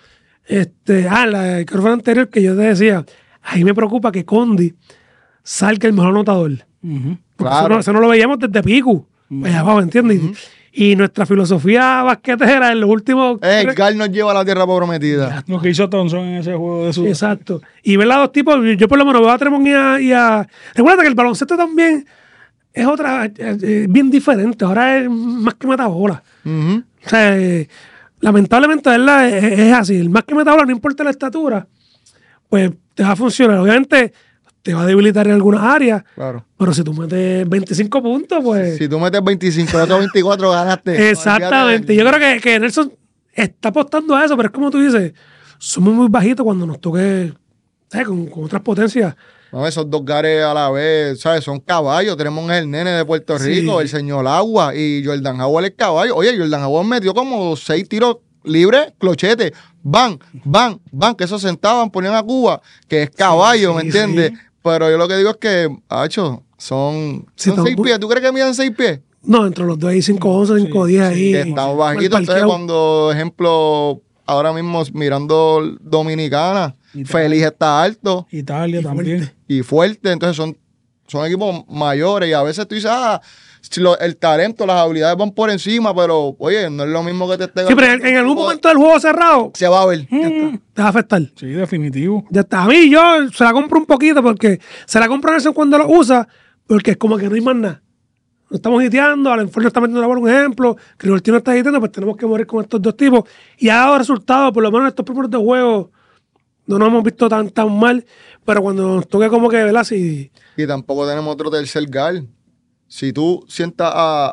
la que fue la anterior, que yo te decía, ahí me preocupa que Condi salga el mejor anotador. Ujú. Porque Claro. eso no lo veíamos desde Pico, allá abajo, ¿entiendes? Y nuestra filosofía basquetera en los últimos... Edgar nos lleva a la tierra prometida. Lo que hizo Thompson en ese juego de su... Exacto. Y ver a dos tipos, yo por lo menos veo a Tremont y a... Recuerda que el baloncesto también es otra, bien diferente. Ahora es más que metabola. Ujú. O sea, lamentablemente, ¿verdad? Es así. El más que metabola, no importa la estatura, pues te va a funcionar. Obviamente te va a debilitar en algunas áreas, Claro. pero si tú metes 25 puntos, pues... Si tú metes 25, el otro 24, ganaste. Exactamente. Yo creo que Nelson está apostando a eso, pero es como tú dices, somos muy bajitos cuando nos toque, ¿sabes? Con otras potencias. No, esos dos gares a la vez, ¿sabes? Son caballos. Tenemos el nene de Puerto Sí. Rico, el señor Agua, y Jordan Howard es caballo. Oye, Jordan Howard metió como 6 tiros libres, clochete. Van, que esos sentaban, ponían a Cuba, que es caballo, Sí, ¿me sí, entiendes? sí. Pero yo lo que digo es que, hacho, son Sí, 6 pies. ¿Tú crees que miden 6 pies? No, entre los dos hay 5'11", 5'10" ahí. Que estamos mal bajitos. Entonces, parqueado. cuando, ejemplo, ahora mismo mirando Dominicana, Y tal. Feliz está alto Italia Y también. fuerte. y fuerte, entonces son equipos mayores y a veces tú dices, si el talento, las habilidades van por encima, pero oye, no es lo mismo que te esté Sí, pero en algún momento del juego cerrado, se va a ver. te va a afectar. Sí, definitivo. Ya está. A mí yo se la compro un poquito porque se la compro a Nelson cuando lo usa, porque es como que no hay más nada. No estamos hiteando, a lo mejor no está metiendo la bola, un ejemplo, que el no está hiteando, pues tenemos que morir con estos dos tipos. Y ha dado resultados, por lo menos en estos primeros dos juegos, no nos hemos visto tan mal, pero cuando nos toque como que, ¿verdad? Sí, Y tampoco tenemos otro tercer guard. Si tú sientas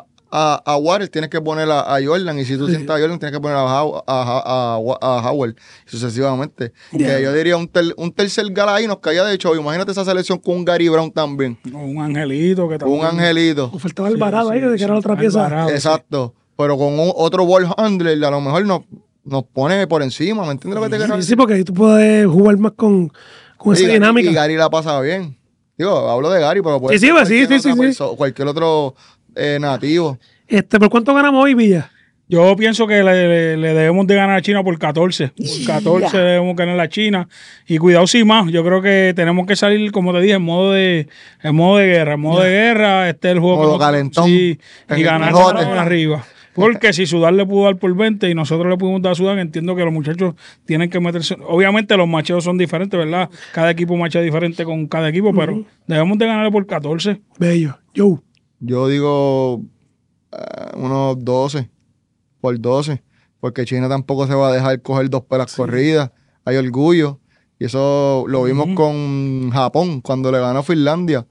a Warren, tienes que poner a Jordan, y si tú sientas a Jordan, tienes que poner a Howard, sucesivamente. Yeah. Que yo diría un tercer guard ahí nos caía de hecho. Imagínate esa selección con un Gary Brown también. Un angelito que también. Un angelito. nos faltaba el varado ahí, que era la otra pieza. Alvarado, sí. Exacto. Pero con otro ball handler, a lo mejor nos pone por encima. ¿Me entiendes lo que te quiero Sí, decir? sí, porque ahí tú puedes jugar más con esa dinámica. Y Gary la pasa bien. Digo, hablo de Gary, pero puede Sí, ser sí, cualquier sí, otra sí. perso- cualquier otro nativo. ¿Por cuánto ganamos hoy, Villa? Yo pienso que le debemos de ganar a China por 14. Por 14 debemos ganar a China. Y cuidado sin más. Yo creo que tenemos que salir, como te dije, en modo de guerra. En modo de guerra, este es el juego. Modo calentón. Sí, En y el ganar Quijote. arriba. Porque si Sudán le pudo dar por 20 y nosotros le pudimos dar a Sudán, entiendo que los muchachos tienen que meterse. Obviamente los macheos son diferentes, ¿verdad? Cada equipo machea diferente con cada equipo, pero debemos de ganarle por 14. Bello. Yo. Yo digo unos 12 por 12. Porque China tampoco se va a dejar coger 2 pelas corridas. Hay orgullo. Y eso lo vimos con Japón cuando le ganó a Finlandia.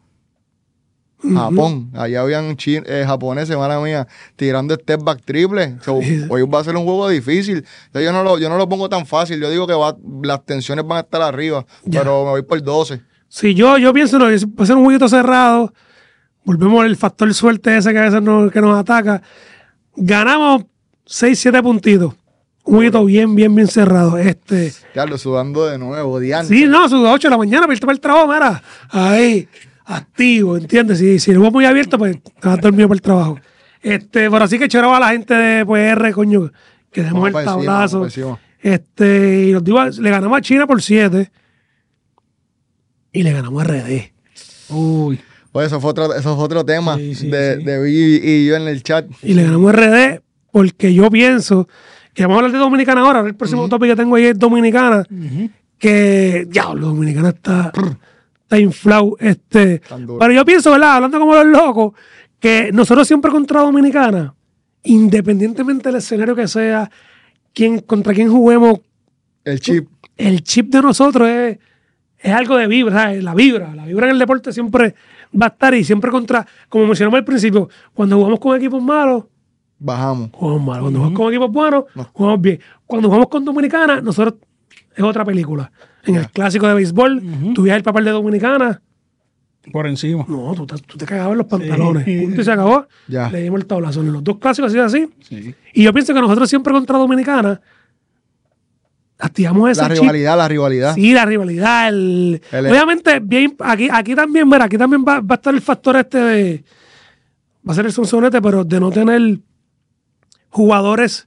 Japón, allá habían japoneses, mala mía, tirando step back triple. So, hoy va a ser un juego difícil. Entonces, yo no lo pongo tan fácil. Yo digo que las tensiones van a estar arriba, Ya. pero me voy por 12. Sí, yo pienso que va a ser un jueguito cerrado. Volvemos al factor suerte ese que a veces que nos ataca. Ganamos 6-7 puntitos. Un jueguito bien cerrado. Ya lo sudando de nuevo, diante. Sí, no, son las 8 de la mañana para irte para el trabajo, mira. Ahí, activo, ¿entiendes? Si el juego muy abierto, pues te vas dormido para el trabajo. Pero así que choraba a la gente de PR, coño, que demos el Vamos pa' encima, tablazo. vamos pa' encima. Y nos digo, le ganamos a China por 7 y le ganamos a RD. Uy. Pues eso fue otro tema Sí, sí, de sí. Bill y yo en el chat. Y le ganamos a RD porque yo pienso que vamos a hablar de Dominicana ahora. El próximo tópico que tengo ahí es Dominicana. Que ya, los Dominicana está inflado. duro. Pero yo pienso, ¿verdad? Hablando como los locos, que nosotros siempre contra Dominicana, independientemente del escenario que sea, contra quién juguemos, El chip. el chip de nosotros es algo de vibra, ¿sabes? La vibra en el deporte siempre va a estar y siempre como mencionamos al principio, cuando jugamos con equipos malos, Bajamos. jugamos mal. Cuando jugamos con equipos buenos, jugamos bien. Cuando jugamos con Dominicana, nosotros es otra película. En el clásico de béisbol, tú veías el papel de Dominicana, Por encima. no, tú te cagabas en los pantalones. Punto y se acabó. Ya. Le dimos el tablazo. En los dos clásicos ha sido así. Sí. Y yo pienso que nosotros siempre contra Dominicana activamos ese La chip. rivalidad. Sí, la rivalidad. Obviamente, bien, aquí también, mira, aquí también va a estar el factor de. Va a ser el sonsonete, pero de no tener jugadores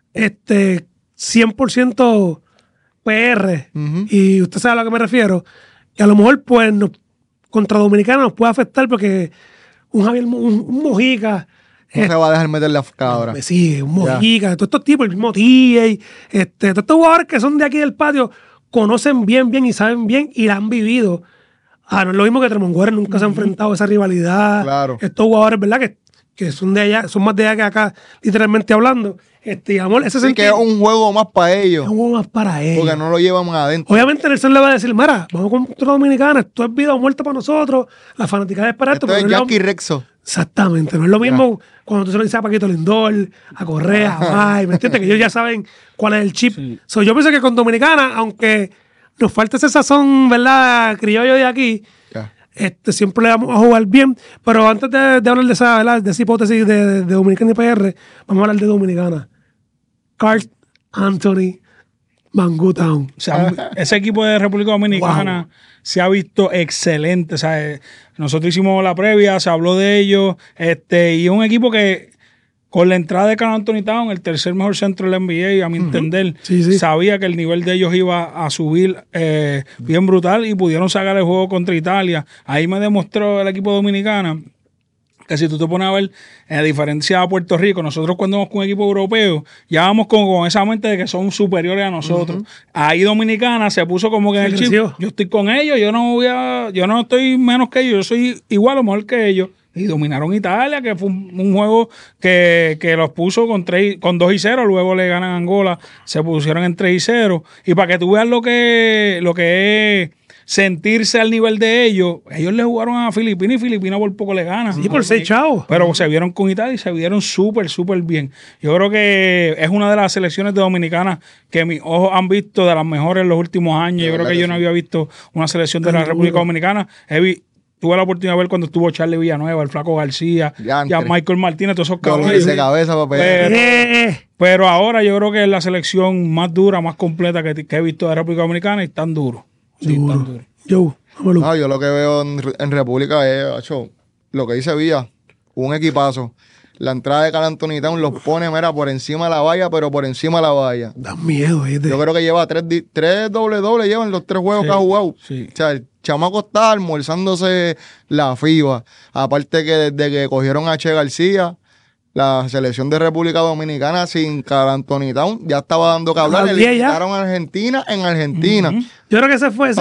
100% PR. Ujú. Y usted sabe a lo que me refiero. Y a lo mejor, pues, contra Dominicana nos puede afectar porque un Javier un Mojica No se va a dejar meter la cabra. Me sigue, un Mojica, todos estos tipos, el mismo TJ, todos estos jugadores que son de aquí del patio, conocen bien y saben bien y la han vivido. No es lo mismo que Tremont Waters nunca se ha enfrentado a esa rivalidad. Claro. Estos jugadores, ¿verdad? Que son de allá, son más de allá que acá, literalmente hablando. Amor, ese Sí, que es un juego más para ellos. es un juego más para ellos. Porque no lo llevan adentro. Obviamente Nelson le va a decir, mira, vamos contra Dominicana, esto es vida o muerte para nosotros, la fanaticada es para esto. Esto es pero no es Jackie Rexo. Exactamente, no es lo mismo cuando tú se lo dices a Paquito Lindor, a Correa, a May, ¿me entiendes? Que ellos ya saben cuál es el chip. Sí. Yo pienso que con Dominicana, aunque nos falta ese sazón, ¿verdad? Criollo de aquí, Ya. siempre le vamos a jugar bien. Pero antes de hablar de esa, ¿verdad? De esa hipótesis de Dominicana y PR, vamos a hablar de Dominicana. Carl Anthony Mangú Town. O sea, ese equipo de República Dominicana se ha visto excelente. O sea, nosotros hicimos la previa, se habló de ellos, y es un equipo que con la entrada de Carl Anthony Town, el tercer mejor centro del NBA, a mi entender, Sí. sabía que el nivel de ellos iba a subir bien brutal y pudieron sacar el juego contra Italia. Ahí me demostró el equipo dominicano que si tú te pones a ver, a diferencia de Puerto Rico, nosotros cuando vamos con un equipo europeo, ya vamos con esa mente de que son superiores a nosotros. Ahí Dominicana se puso como que en el chip, creció. yo estoy con ellos, yo no estoy menos que ellos, yo soy igual o mejor que ellos. Y dominaron Italia, que fue un juego que los puso con 2-0, luego le ganan a Angola, se pusieron en 3-0. Y para que tú veas lo que es sentirse al nivel de ellos le jugaron a Filipinas y Filipinas por poco le ganan. Sí, por 6 chavos. Pero se vieron con Italia y se vieron súper bien. Yo creo que es una de las selecciones de dominicanas que mis ojos han visto de las mejores en los últimos años. Yo creo que yo no había visto una selección de la República Dominicana. Tuve la oportunidad de ver cuando estuvo Charlie Villanueva, el Flaco García, ya Michael Martínez, todos esos Dolores de cabeza, papá. Pero ahora yo creo que es la selección más dura, más completa que he visto de República Dominicana y tan duro. Sí, Duro. tan duro. Vámonos. No, yo lo que veo en República es, acho, lo que dice Villa, un equipazo. La entrada de Carl Anthony Town los pone, mira, por encima de la valla, pero por encima de la valla. Da miedo, ¿viste? Yo creo que lleva 3 doble llevan los 3 juegos Sí, que ha jugado. sí. O sea, el chamaco está almorzándose la FIBA. Aparte que desde que cogieron a Che García, la selección de República Dominicana sin Carl Anthony Town ya estaba dando que hablar. Le eliminaron a Argentina en Argentina. Yo creo que ese fue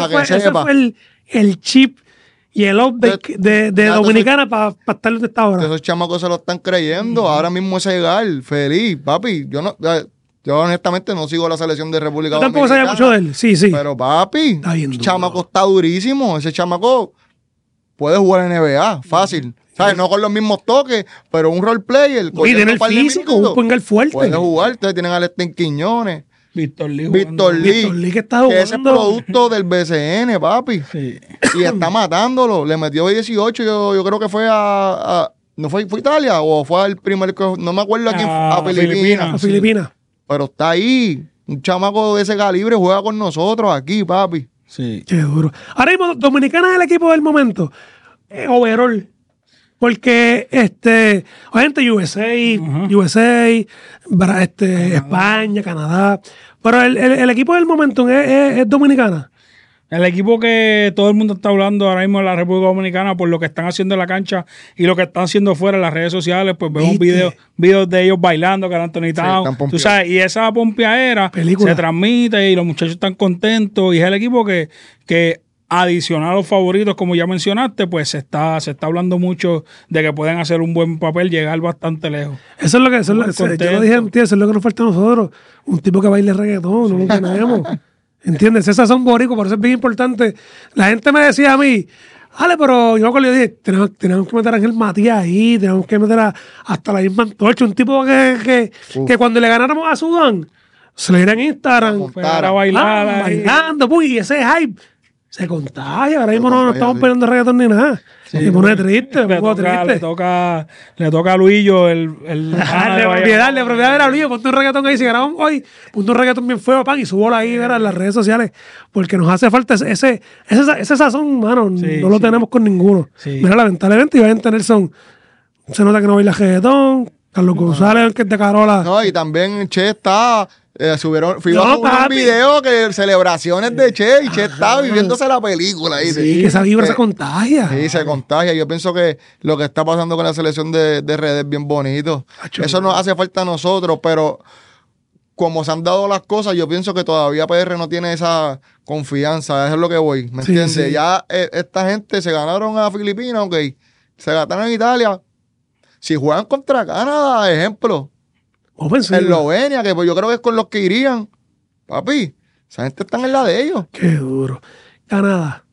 el chip y el update de ya Dominicana para estar donde está ahora. Esos chamacos se lo están creyendo. Ahora mismo es llegar, feliz, papi. Yo honestamente no sigo la selección de República Yo tampoco Dominicana. sabía mucho de él. Sí. Pero papi, Está bien el duro. chamaco está durísimo. Ese chamaco puede jugar en NBA, fácil. ¿Sabes? No con los mismos toques, pero un role player. Y cogiendo tiene el un par de físico, minutos, un pungal fuerte. puede jugar. Ustedes tienen a Alestín Quiñones, Víctor Lee. Víctor Víctor Lee, Lee que está que ese es jugando. producto del BCN, papi. Sí. Y está matándolo. Le metió 18, yo creo que fue ¿no fue Italia? ¿O fue el primer que no me acuerdo a quién? A Filipinas. A Filipinas. Pero está ahí. Un chamaco de ese calibre juega con nosotros aquí, papi. Sí. Qué duro. Ahora mismo, Dominicana es el equipo del momento. Overall. Porque, obviamente, USA, España, Canadá. Pero el equipo del momento es Dominicana. El equipo que todo el mundo está hablando ahora mismo en la República Dominicana por lo que están haciendo en la cancha y lo que están haciendo fuera en las redes sociales, pues vemos ¿Viste? videos de ellos bailando, Carl Anthony Town, están pompeados. tú sabes, y esa pompeadera Película. se transmite y los muchachos están contentos y es el equipo que adicional a los favoritos, como ya mencionaste, pues se está hablando mucho de que pueden hacer un buen papel, llegar bastante lejos. Eso es lo que, yo lo Contento. dije, ¿entiendes? Eso es lo que nos falta a nosotros. Un tipo que baile reggaetón, no lo tenemos. ¿Entiendes? Esas son boricos, por eso es bien importante. La gente me decía a mí, Ale, pero yo cuando le dije, tenemos que meter a Ángel Matías ahí, tenemos que meter hasta la misma Antorcha, un tipo que cuando le ganáramos a Sudán, se le diera en Instagram, Para bailar ahí. bailando, y ese hype se contagia. Ahora mismo no contagia, estamos sí. peleando reggaetón ni nada. Me pone triste, me Le pongo toca, triste. le toca a Luillo el Darle propiedad de la Luillo, ponte un reggaetón ahí, si grabamos hoy, ponte un reggaetón bien feo, pan, y súbalo ahí, verá, en las redes sociales, porque nos hace falta ese sazón, mano, Sí, no lo sí. tenemos con ninguno. Sí. Mira, lamentablemente, Iván Nelson, se nota que no baila reggaetón, Carlos González, que es de Carola, No, y también Che está Fui a un video que celebraciones de Che y Che estaba viviéndose la película. Ahí, sí, que esa vibra se contagia. Sí, se contagia. Yo pienso que lo que está pasando con la selección de RD es bien bonito. Eso nos hace falta a nosotros, pero como se han dado las cosas, yo pienso que todavía PR no tiene esa confianza. Eso es lo que voy. ¿Me entiendes? Sí. Ya esta gente se ganaron a Filipinas, ok. Se ganaron en Italia. Si juegan contra Canadá, ejemplo. Eslovenia, que pues yo creo que es con los que irían. Papi, esa gente está en la de ellos. Qué duro. Canadá.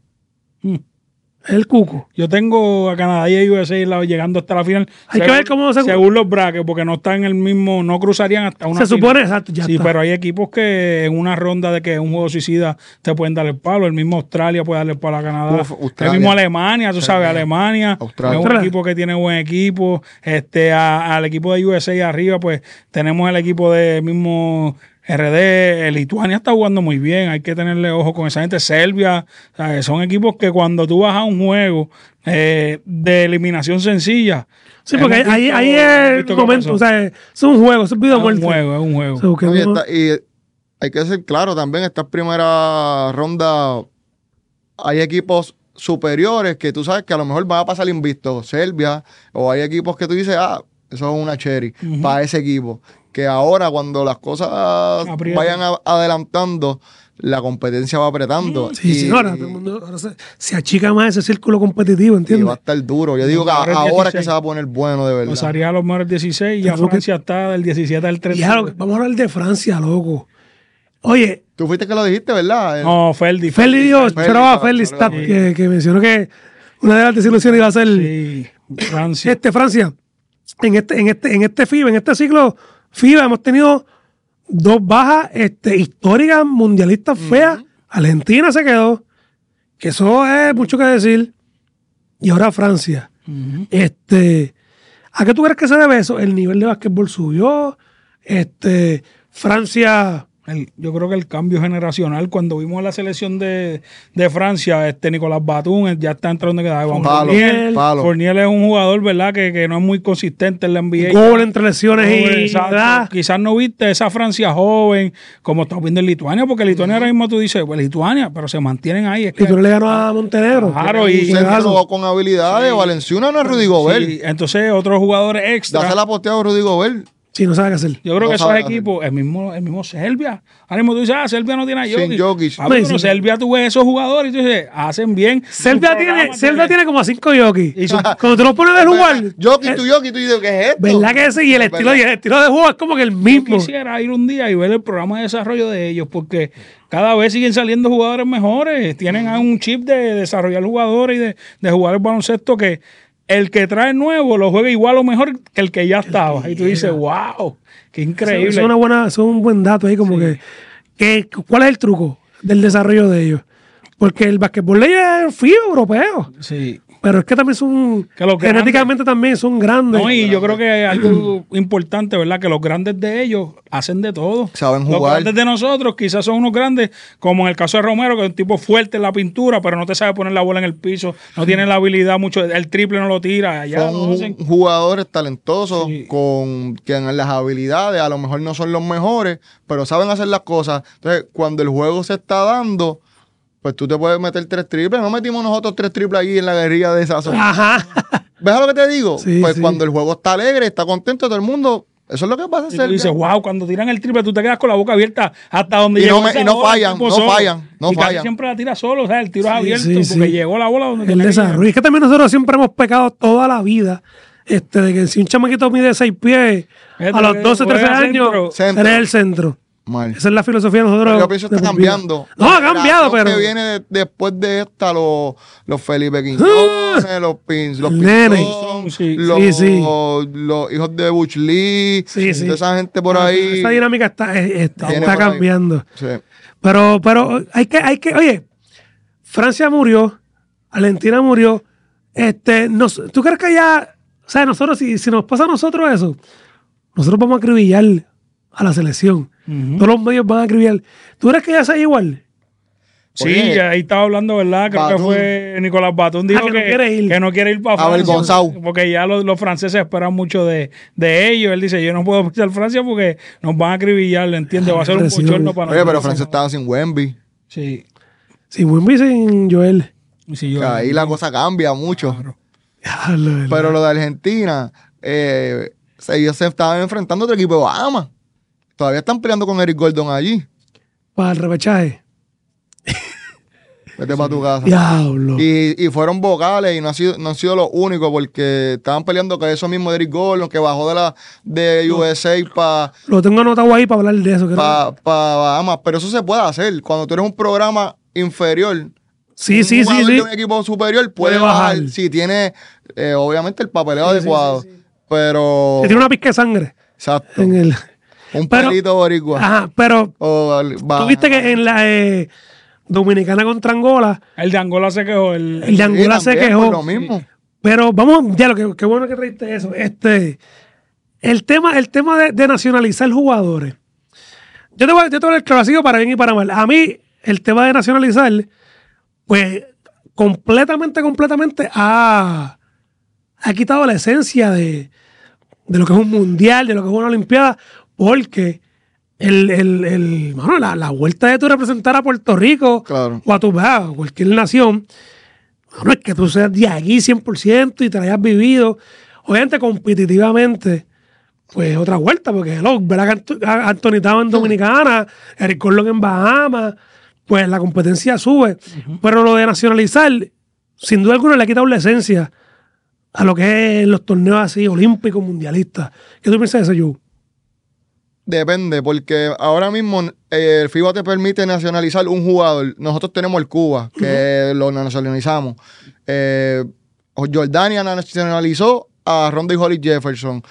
El cuco. Yo tengo a Canadá y a USA llegando hasta la final. Hay que ver cómo según los brackets, porque no están en el mismo, no cruzarían hasta una se final. supone, exacto, ya sí, está. Pero hay equipos que en una ronda de que es un juego suicida te pueden dar el palo. El mismo Australia puede darle el palo a Canadá. El mismo Alemania, tú sabes, Alemania Australia. Es un equipo que tiene buen equipo. Al equipo de USA arriba, pues tenemos el equipo de mismo RD, Lituania está jugando muy bien, hay que tenerle ojo con esa gente. Serbia, ¿sabes? Son equipos que cuando tú vas a un juego de eliminación sencilla. Sí, porque ahí es el momento, o sea, es un juego, es un video muerto. Es un juego. O sea, y hay que ser claro también, esta primera ronda hay equipos superiores que tú sabes que a lo mejor van a pasar invicto, Serbia, o hay equipos que tú dices, eso es una cherry para ese equipo. Que ahora cuando las cosas vayan adelantando, la competencia va apretando. Sí, ahora todo el mundo se achica más ese círculo competitivo, ¿entiendes? Y va a estar duro. Yo digo que ahora es que se va a poner bueno, de verdad. Pasaría a los mejores 16 y ya Francia está del 17 al 30. Vamos a hablar de Francia, loco. Oye. Tú fuiste que lo dijiste, ¿verdad? No, Ferdi dijo, que mencionó que una de las desilusiones iba a ser Francia. Francia. En este FIBA, en este ciclo FIBA hemos tenido 2 bajas históricas mundialistas feas. Argentina se quedó, que eso es mucho que decir. Y ahora Francia. ¿A qué tú crees que se debe eso? ¿El nivel de básquetbol subió? Francia... Yo creo que el cambio generacional, cuando vimos la selección de Francia, Nicolás Batum ya está entrando donde quedaba. Fournier es un jugador, ¿verdad? Que no es muy consistente en la NBA. Gol entre lesiones Quizás no viste esa Francia joven, como estamos viendo en Lituania, porque Lituania ahora mismo tú dices, pues Lituania, pero se mantienen ahí. Lituania le ganó a Montenegro. Claro, y jugó con habilidades. Valenciuno no es Rudy Gobert. Sí. Entonces, otros jugadores extra. Dásela posteado a Rudy Gobert. Sí, no sabe qué hacer. Yo creo que esos equipos, el mismo Serbia. Ahora mismo tú dices, Serbia no tiene a Jokic. Pero Serbia tú ves esos jugadores y tú dices, hacen bien. Serbia tiene como a 5 Jokic. Cuando tú los pones de jugar. Jokic, tú dices, ¿qué es esto? ¿Verdad que sí? Y el estilo de juego es como que el mismo. Yo quisiera ir un día y ver el programa de desarrollo de ellos, porque cada vez siguen saliendo jugadores mejores. Tienen un chip de desarrollar jugadores y de jugar el baloncesto que el que trae nuevo lo juega igual o mejor que el que ya estaba. Y tú dices, wow, qué increíble. Eso es un buen dato ahí, como que ¿cuál es el truco del desarrollo de ellos? Porque el basquetbol de ellos es FIBA europeo. Sí. Pero es que también genéticamente también son grandes. No, y yo creo que hay algo importante, ¿verdad? Que los grandes de ellos hacen de todo. Saben jugar. Los grandes de nosotros quizás son unos grandes, como en el caso de Romero, que es un tipo fuerte en la pintura, pero no te sabe poner la bola en el piso, no tiene la habilidad mucho, el triple no lo tira. Son jugadores talentosos que en las habilidades a lo mejor no son los mejores, pero saben hacer las cosas. Entonces, cuando el juego se está dando, pues tú te puedes meter 3 triples. No metimos nosotros 3 triples ahí en la guerrilla de esa zona. Ajá. ¿Ves a lo que te digo? Sí, pues cuando el juego está alegre, está contento todo el mundo, eso es lo que pasa a hacer. Y tú dices, wow, cuando tiran el triple tú te quedas con la boca abierta hasta donde llegó. Y no fallan. Casi siempre la tira solo, o sea, el tiro es abierto porque llegó la bola donde el desarrollo. Es que también nosotros siempre hemos pecado toda la vida de que si un chamaquito mide 6 pies, a los 12, 13 años, eres el centro. Mal. Esa es la filosofía de nosotros. Yo pienso que está cambiando. No, ha cambiado, pero. Que viene después de esta, los Felipe Quiñones, los Pinzón, los hijos de Butch Lee, toda esa gente por ahí. Esa dinámica está cambiando. Sí. Pero hay que, oye, Francia murió, Argentina murió. ¿Tú crees que ya, o sea, nosotros, si nos pasa a nosotros eso, nosotros vamos a acribillar a la selección? Todos los medios van a acribillar. ¿Tú crees que ya sea igual? Sí, Oye, ahí estaba hablando, ¿verdad? Creo que Batum. fue Nicolás Batum. Dijo que no quiere ir. que no quiere ir para Francia. Avergonzado. Porque ya los franceses esperan mucho de ellos. Él dice, yo no puedo pisar Francia porque nos van a acribillar, ¿entiendes? Va a ser un Presión. bochorno para Oye, pero nosotros. Francia estaba sin Wemby. Sí. Sin Wemby, sin Joel. Sí, yo- Que ahí la cosa cambia mucho. Diablo, ¿verdad? Pero lo de Argentina, ellos se estaban enfrentando a otro equipo de Bahamas. Todavía están peleando con Eric Gordon allí. Para el repechaje. Vete para tu casa. Diablo. Y fueron vocales y no han sido los únicos porque estaban peleando con eso mismo de Eric Gordon, que bajó de USA para Lo tengo anotado ahí para hablar de eso. creo. Bahamas. Pero eso se puede hacer. Cuando tú eres un programa inferior, Sí. un jugador de un equipo superior puede Puede bajar. bajar si tiene, obviamente, el papeleo adecuado. Pero, Que tiene una pizca de sangre exacto, en el... un pero- pelito boricua. Ajá, pero O tú viste que en la Dominicana contra Angola, El de Angola se quejó. el de Angola se también, por quejó. lo mismo. Pero vamos, ya lo que qué bueno que traiste eso. El tema de nacionalizar jugadores. Yo te voy a hablar claro, así para bien y para mal. A mí, el tema de nacionalizar, pues, completamente ha quitado la esencia de lo que es un mundial, de lo que es una olimpiada, porque mano, la vuelta de tú representar a Puerto Rico Claro. o a cualquier nación, no es que tú seas de aquí 100% y te la hayas vivido. Obviamente, competitivamente, pues otra vuelta, porque ver a Anthony Tao en Dominicana, Eric Gordon en Bahamas, pues la competencia sube. Pero lo de nacionalizar, sin duda alguna, le ha quitado la esencia a lo que es los torneos así, olímpicos, mundialistas. ¿Qué tú piensas de eso, Joe? Depende, porque ahora mismo el FIBA te permite nacionalizar un jugador. Nosotros tenemos el Cuba, que lo nacionalizamos. Jordania nacionalizó a Ronda y Holly Jefferson.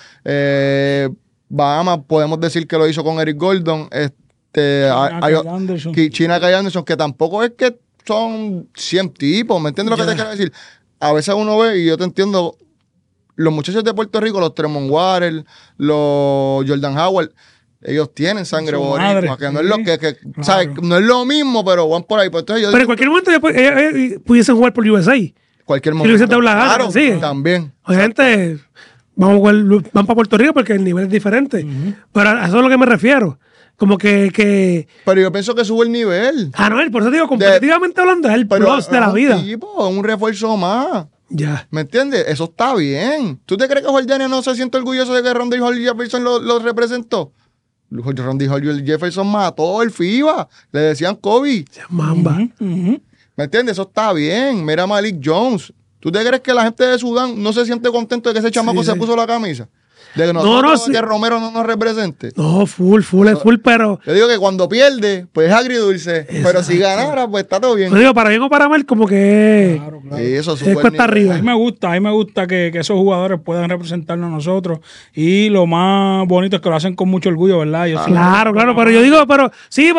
Bahamas podemos decir que lo hizo con Eric Gordon. Anderson. China Kai Anderson, que tampoco es que son 100 tipos, ¿me entiendes lo que te quiero decir? A veces uno ve, y yo te entiendo, los muchachos de Puerto Rico, los Tremont Waters, los Jordan Howard, ellos tienen sangre Su boricua, madre, que no es lo sí, que claro. ¿sabes? No es lo mismo, pero van por ahí. Pues entonces yo Pero en cualquier momento ellos pudiesen jugar por USA. cualquier si lo hubiesen dado la gana, claro, sí. también. Obviamente, van para Puerto Rico porque el nivel es diferente. Pero a eso es a lo que me refiero. Como que Pero yo pienso que sube el nivel. Noel, por eso digo, competitivamente hablando, es el Pero plus de la es un vida. tipo, un refuerzo más. Ya. ¿Me entiendes? Eso está bien. ¿Tú te crees que Jordania no se siente orgulloso de que Ronda y Holly Jefferson lo representó? Ronda y Holly Jefferson mató el FIBA. Le decían Kobe. Mamba. Ujú. ¿Me entiendes? Eso está bien. Mira a Malik Jones. ¿Tú te crees que la gente de Sudán no se siente contento de que ese chamaco se puso la camisa? De que nosotros, sí. que Romero no nos represente. No, full, pero Yo digo que cuando pierde, pues es agridulce. Pero si ganara, pues está todo bien. no digo, para bien o para mal, como que Claro, claro. Sí, eso es súper cuesta nivel. arriba. A mí me gusta que esos jugadores puedan representarnos a nosotros. Y lo más bonito es que lo hacen con mucho orgullo, ¿verdad? Yo siempre- Claro, pero yo digo, pero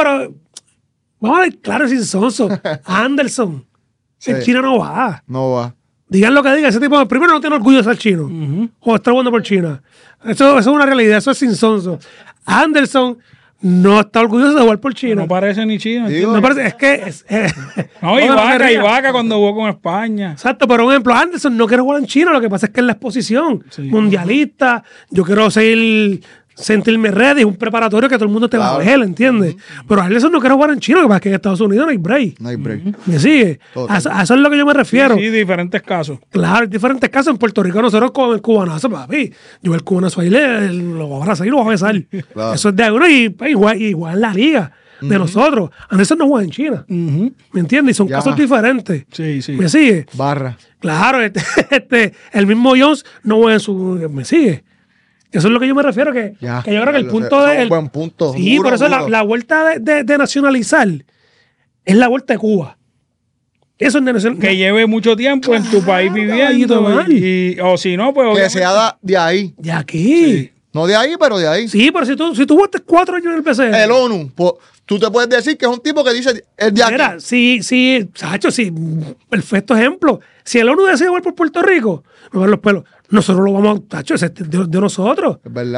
vamos a ver, claro, sin sonso. Anderson. Sí. En China no va. No va. Digan lo que digan, ese tipo primero no tiene orgullo de ser chino. O está jugando por China. Eso es una realidad, eso es sin sonso. Anderson no está orgulloso de jugar por China. No parece ni chino. Digo, Me parece, es que. No, Bueno, me ría. Ibaka cuando jugó con España. Exacto, pero un ejemplo, Anderson no quiere jugar en China, lo que pasa es que es la exposición mundialista, yo quiero sentirme ready, es un preparatorio que todo el mundo te va a ver, ¿entiendes? Pero Anderson no quiere jugar en China, lo que pasa es que en Estados Unidos no hay break. No hay break. ¿Me sigue? Total. A eso es lo que yo me refiero. Sí, diferentes casos. Claro, hay diferentes casos. En Puerto Rico nosotros con el cubanazo, papi. Yo el cubanazo ahí lo voy a abrazar y lo voy a besar. Claro. Eso es de uno y pues, igual en la liga de nosotros. Anderson no juega en China. ¿Me entiendes? Y son Ya. casos diferentes. Sí, sí. ¿Me sigue? Barra. Claro, el mismo Jones no juega en su... ¿Me sigue? Eso es lo que yo me refiero, que Ya. yo creo que el Eso punto es de... un buen punto. Sí, Duro, por eso duro. la vuelta de nacionalizar es la vuelta de Cuba. Eso es de nacionalizar. Que lleve mucho tiempo en tu país caballito, viviendo. mal. O si no, pues Que obviamente- sea de ahí. De aquí. No de ahí, pero de ahí. Sí, pero si tú jugaste 4 años en el PC. El ONU. Pues, tú te puedes decir que es un tipo que dice, es de aquí. Mira, sí, Sacho, sí, perfecto ejemplo. Si el ONU decide jugar por Puerto Rico, me van los pelos. Nosotros lo vamos a, Sacho, ese es de nosotros. ¿Es verdad?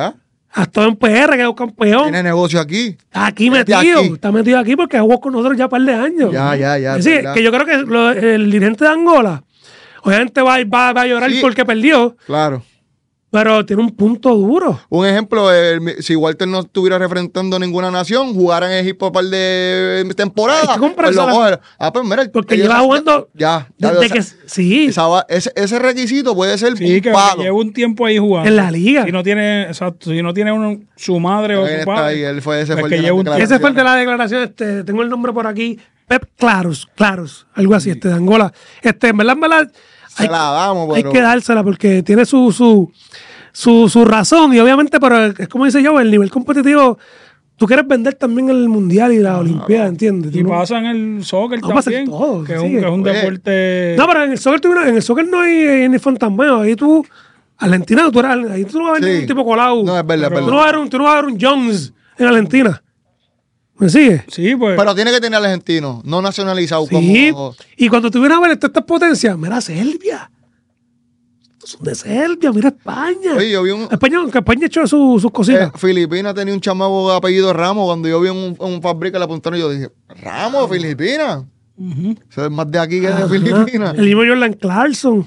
Ha estado en PR, que es un campeón. Tiene negocio aquí. Está aquí Desde metido. aquí. Está metido aquí porque ha jugado con nosotros ya un par de años. Ya. Es es decir, verdad. que yo creo que el dirigente de Angola, obviamente va a llorar Sí. porque perdió, Claro. pero tiene un punto duro. Un ejemplo, si Walter no estuviera representando ninguna nación, jugara en Egipto un par de temporadas. Hay que comprársela. Pues mira, Porque ellos- lleva jugando Ya. desde o sea, que... Sí, ese requisito puede ser Sí, un que palo. lleva un tiempo ahí jugando. en la liga. Si no tiene, exacto, si no tiene su madre o Él su está padre. ahí, ese fue pues el que de las lleva un declaraciones. Ese fue el de la declaración, tengo el nombre por aquí, Pep Claros, algo así, de Angola. En verdad, Se la damos, hay pero... que dársela porque tiene su razón y obviamente, pero es como dice yo, el nivel competitivo, tú quieres vender también el mundial y la olimpiada, ¿entiendes? Y Tú no- pasa en el soccer No, pasa en también. todo, que, es sí. un, que es un Oye. deporte. No, pero en el soccer no hay ni fantasmeo, ahí tú, Argentina, ahí tú no vas a ver Sí. ningún tipo colado. No, es verdad, es Tú no verdad. vas a ver un Jones en Argentina. ¿Me sigue? Sí, pues. Pero tiene que tener argentino, no nacionalizado Sí, como... y cuando tú vienes a ver estas potencias, mira Serbia. Estos son de Serbia, mira España. Oye, yo vi un... España, aunque España ha hecho sus cositas. Filipinas tenía un chamaco de apellido Ramos. Cuando yo vi un fabrica la apuntaron, yo dije, Ramos, Filipinas. Ujú. Eso es más de aquí que de Ajá. Filipinas. El mismo Jordan Clarkson.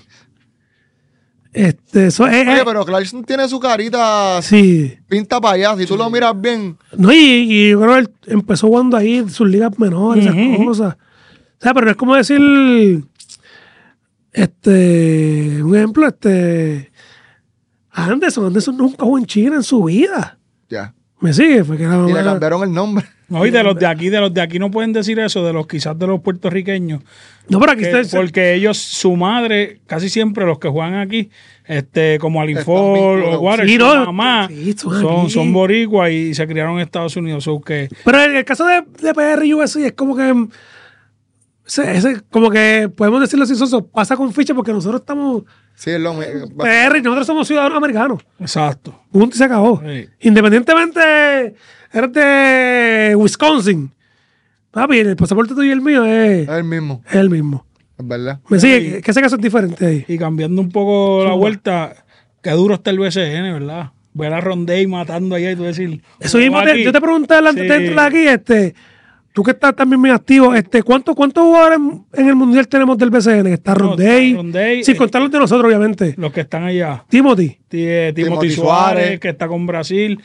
Eso es. Oye, pero Clarkson tiene su carita Sí. pinta para allá. Si tú lo miras bien, No, y yo creo que él empezó jugando ahí sus ligas menores, esas cosas. O sea, pero no es como decir. Un ejemplo, Anderson nunca jugó en China en su vida. ya. ¿Me sigue? Fue que Y le cambiaron el nombre. No, y de los de aquí no pueden decir eso, de los quizás de los puertorriqueños. No, pero aquí Que- está. porque ellos, su madre, casi siempre los que juegan aquí, como Están Alinfor vinculados. o Waters, Sí, su no, mamá, sí, son aquí. son boricuas y se criaron en Estados Unidos. So que, Pero en el caso de PR y USA es como que. Como que podemos decirlo así, Soso, pasa con ficha porque nosotros estamos. Sí, es lo PR y nosotros somos ciudadanos americanos. exacto. Punto y se acabó. Sí. Independientemente, eres de Wisconsin. Papi, el pasaporte tuyo y el mío es el mismo. el mismo. Es verdad. Me sigue, que ese caso es diferente ahí. Y cambiando un poco la vuelta, qué duro está el BCN, ¿verdad? Ver a Rondey matando allá y tú decir. Eso mismo, aquí. yo te pregunté antes Sí. de entrar aquí, tú que estás también muy activo, ¿cuántos jugadores en el mundial tenemos del BCN? Está No, Rondey, está Rondey, sin contar los de nosotros, obviamente. Los que están allá. Timothy. Timothy Suárez, Suárez, que está con Brasil.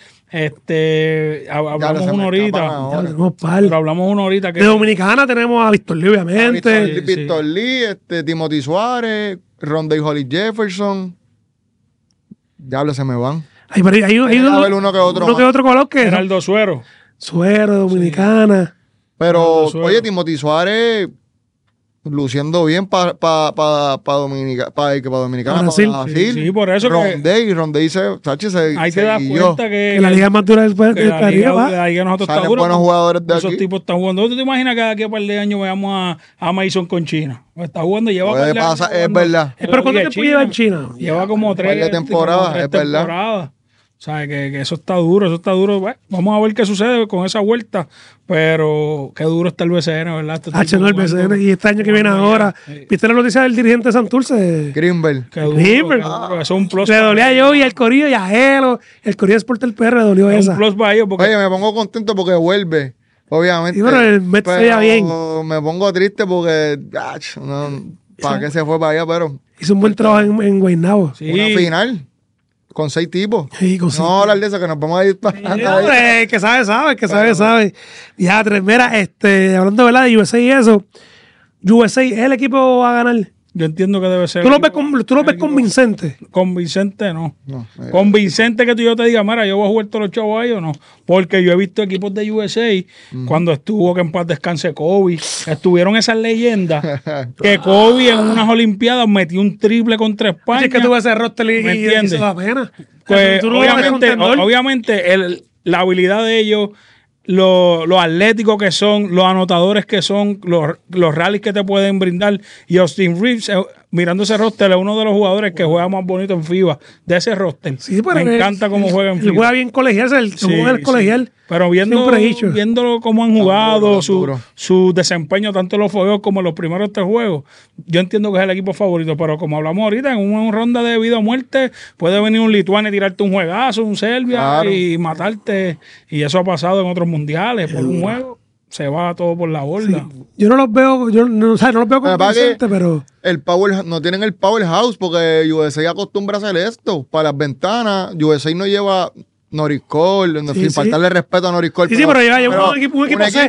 Ya Hablamos se me una escapan ahorita. Ya ahora. tenemos par. Pero hablamos una ahorita que. De Dominicana tenemos a Víctor Lee, obviamente. Sí, sí. Víctor Lee, Timothy Suárez, Rondey Holly Jefferson. Diablo, se me van. Hay Tiene que haber uno que otro más. color que Geraldo Suero. Suero, Dominicana. Pero, Suero. oye, Timothy Suárez luciendo bien para Dominicana, para Brasil. Brasil. Sí, por eso que Rondey se Ahí te das guilló. cuenta Que la liga más dura del que del la Caribe, liga, va. la liga de nosotros está Salen dura. buenos jugadores de Esos aquí. tipos están jugando. ¿Tú te imaginas que de aquí a un par de años veamos a Mason con China? Está jugando, lleva Puede par de años pasar, es jugando verdad. en la Pero ¿cuánto Liga tiempo lleva en China? Lleva como par de tres temporadas, como tres es verdad. temporadas. O sea, que eso está duro, eso está duro. Bueno, vamos a ver qué sucede con esa vuelta. Pero qué duro está el BCN, ¿verdad? Este Ah, tipo no, el jugando- BCN. Y este año que viene jugando ahora. allá. Sí. ¿Viste la noticia del dirigente de Santurce? Grimberg. Qué duro, Sí, qué pero- duro. Eso es un plus. Le dolía a yo y al Corillo y a Elo. El Corillo Sport del PR le dolió Es esa. un plus para ellos porque Oye, me pongo contento porque vuelve, obviamente. Sí, pero el Mets se veía bien. Me pongo triste porque, ¿para qué se fue para allá? Pero Hizo un buen trabajo en Guaynabo. sí. una final con 6 tipos. Sí, con seis No hablar de eso, que nos vamos a ir para Sí, hombre, el que sabe, sabe, el que sabe. Ya, mira, hablando de verdad de USA y eso, USA es el equipo a ganar. Yo entiendo que debe ser. Tú lo ves convincente. Convincente, no. No, Convincente que tú y yo te digas, mira, yo voy a jugar todos los chavos ahí o no. Porque yo he visto equipos de USA cuando estuvo que en paz descanse Kobe. Estuvieron esas leyendas que Kobe en unas Olimpiadas metió un triple contra España. Así es que tú ves ese roster ¿Me y entiendes? eso da pena. Pues, Tú no lo ves obviamente, contendor. obviamente la habilidad de ellos, lo atléticos que son, los anotadores que son, los rallies que te pueden brindar. Y Austin Reeves mirando ese roster, es uno de los jugadores que juega más bonito en FIBA, de ese roster. Sí, pero me encanta cómo juega en él FIBA. juega bien colegial, el colegial. Pero viéndolo cómo han jugado, su desempeño tanto en los juegos como en los primeros 3 juegos, yo entiendo que es el equipo favorito, pero como hablamos ahorita, en una ronda de vida o muerte, puede venir un Lituania y tirarte un juegazo, un Serbia y matarte. Y eso ha pasado en otros mundiales, por un juego. Se va todo por la borda. Sí. Yo no los veo, no los veo convincentes, pero No tienen el powerhouse porque USA acostumbra a hacer esto. Para las ventanas, USA no lleva Norris Cole, sin faltarle respeto a Norris Cole. Sí, pero lleva un equipo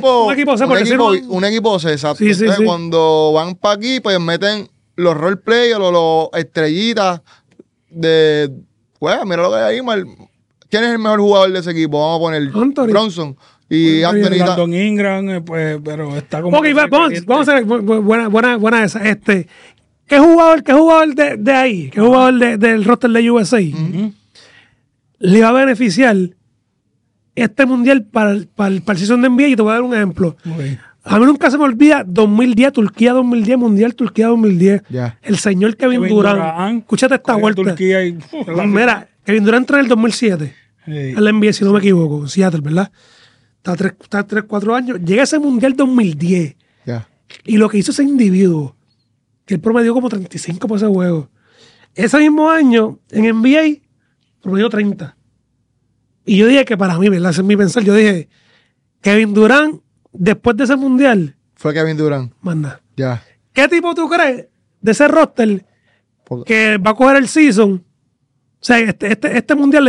C, un equipo C, exacto. Sí, sí, Entonces, cuando van para aquí, pues meten los roleplayers o los estrellitas de... Pues, mira lo que hay ahí, ¿quién es el mejor jugador de ese equipo? Vamos a poner Anthony Bronson. Y Brandon Ingram, pues, pero está como... Ok, vamos a hacer buena esa. ¿Qué jugador de ahí? ¿Qué jugador del roster de USA le va a beneficiar este mundial para el season de NBA? Y te voy a dar un ejemplo. Okay. A mí nunca se me olvida 2010, Turquía 2010, Mundial Turquía 2010. Yeah. El señor Kevin Durant. Escúchate esta vuelta. Turquía y, mira, Kevin Durant entró en el 2007. En la NBA, si no me equivoco, Seattle, ¿verdad? Está 3-4 años. Llega ese Mundial 2010. Yeah. Y lo que hizo ese individuo, que él promedió como 35 por ese juego. Ese mismo año, en NBA, promedió 30. Y yo dije que para mí, ¿verdad? Ese es mi pensar. Yo dije, Kevin Durant, después de ese Mundial, fue Kevin Durant. Manda. Ya. ¿Qué tipo tú crees de ese roster que va a coger el season? O sea, este Mundial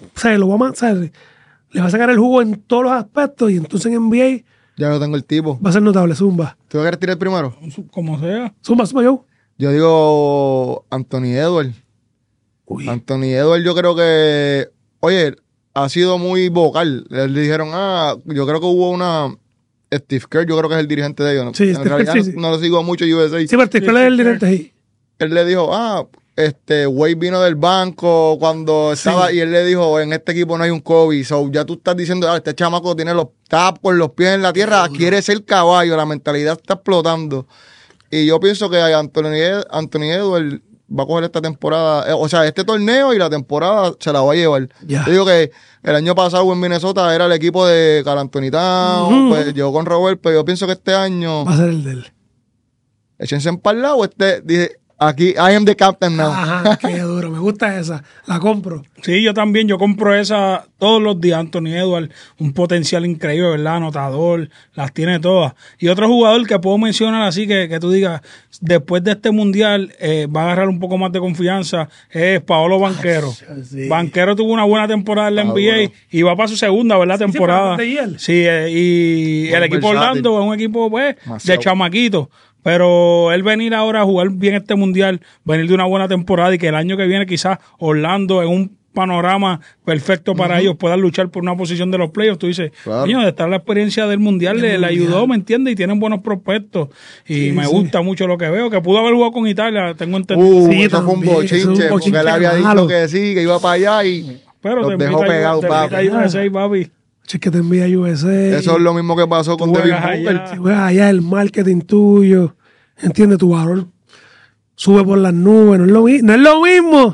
le va a sacar el jugo en todos los aspectos y entonces en NBA ya lo tengo el tipo. va a ser notable. Zumba. ¿Tú vas a querer tirar primero? Como sea. Zumba, yo. Yo digo Anthony Edwards. Uy. Anthony Edwards, yo creo que, oye, ha sido muy vocal. Le dijeron, yo creo que hubo una... Steve Kerr, yo creo que es el dirigente de ellos. ¿No? Sí, en realidad Kerr, sí. no lo sigo mucho USA. Sí, pero Steve Kerr es el dirigente ahí. Él le dijo, Wade vino del banco cuando estaba, y él le dijo, en este equipo no hay un Kobe. So, ya tú estás diciendo, este chamaco tiene está por los pies en la tierra, quiere ser caballo, la mentalidad está explotando. Y yo pienso que Anthony Edwards va a coger esta temporada, este torneo y la temporada se la va a llevar. Ya. Yo digo que el año pasado en Minnesota era el equipo de Karl Anthony Towns, pues llegó con Robert, pero yo pienso que este año va a ser el de él. échense en parlado, dije, aquí, I am the captain now. Ajá, qué duro, me gusta esa, la compro. Sí, yo también, yo compro esa todos los días. Anthony Edwards, un potencial increíble, ¿verdad? Anotador, las tiene todas. Y otro jugador que puedo mencionar así, que tú digas, después de este mundial va a agarrar un poco más de confianza, es Paolo Banchero. Sí. Banchero tuvo una buena temporada en la NBA y va para su segunda, ¿verdad? Temporada. Sí, y el equipo Orlando es un equipo, pues, de chamaquito. Pero él venir ahora a jugar bien este mundial, venir de una buena temporada y que el año que viene quizás Orlando en un panorama perfecto para ellos puedan luchar por una posición de los playoffs, tú dices, niño, de estar la experiencia del mundial le ayudó, ¿me entiendes? Y tienen buenos prospectos y me gusta mucho lo que veo, que pudo haber jugado con Italia, tengo entendido. Sí, eso fue un bochinche, porque él había dicho que sí, que iba para allá y pero los dejó pegados, papi. Es que te envía USA. Eso es lo mismo que pasó con Devin Booker. Si juegas allá, el marketing tuyo, ¿entiendes? Tu valor sube por las nubes, no es lo mismo.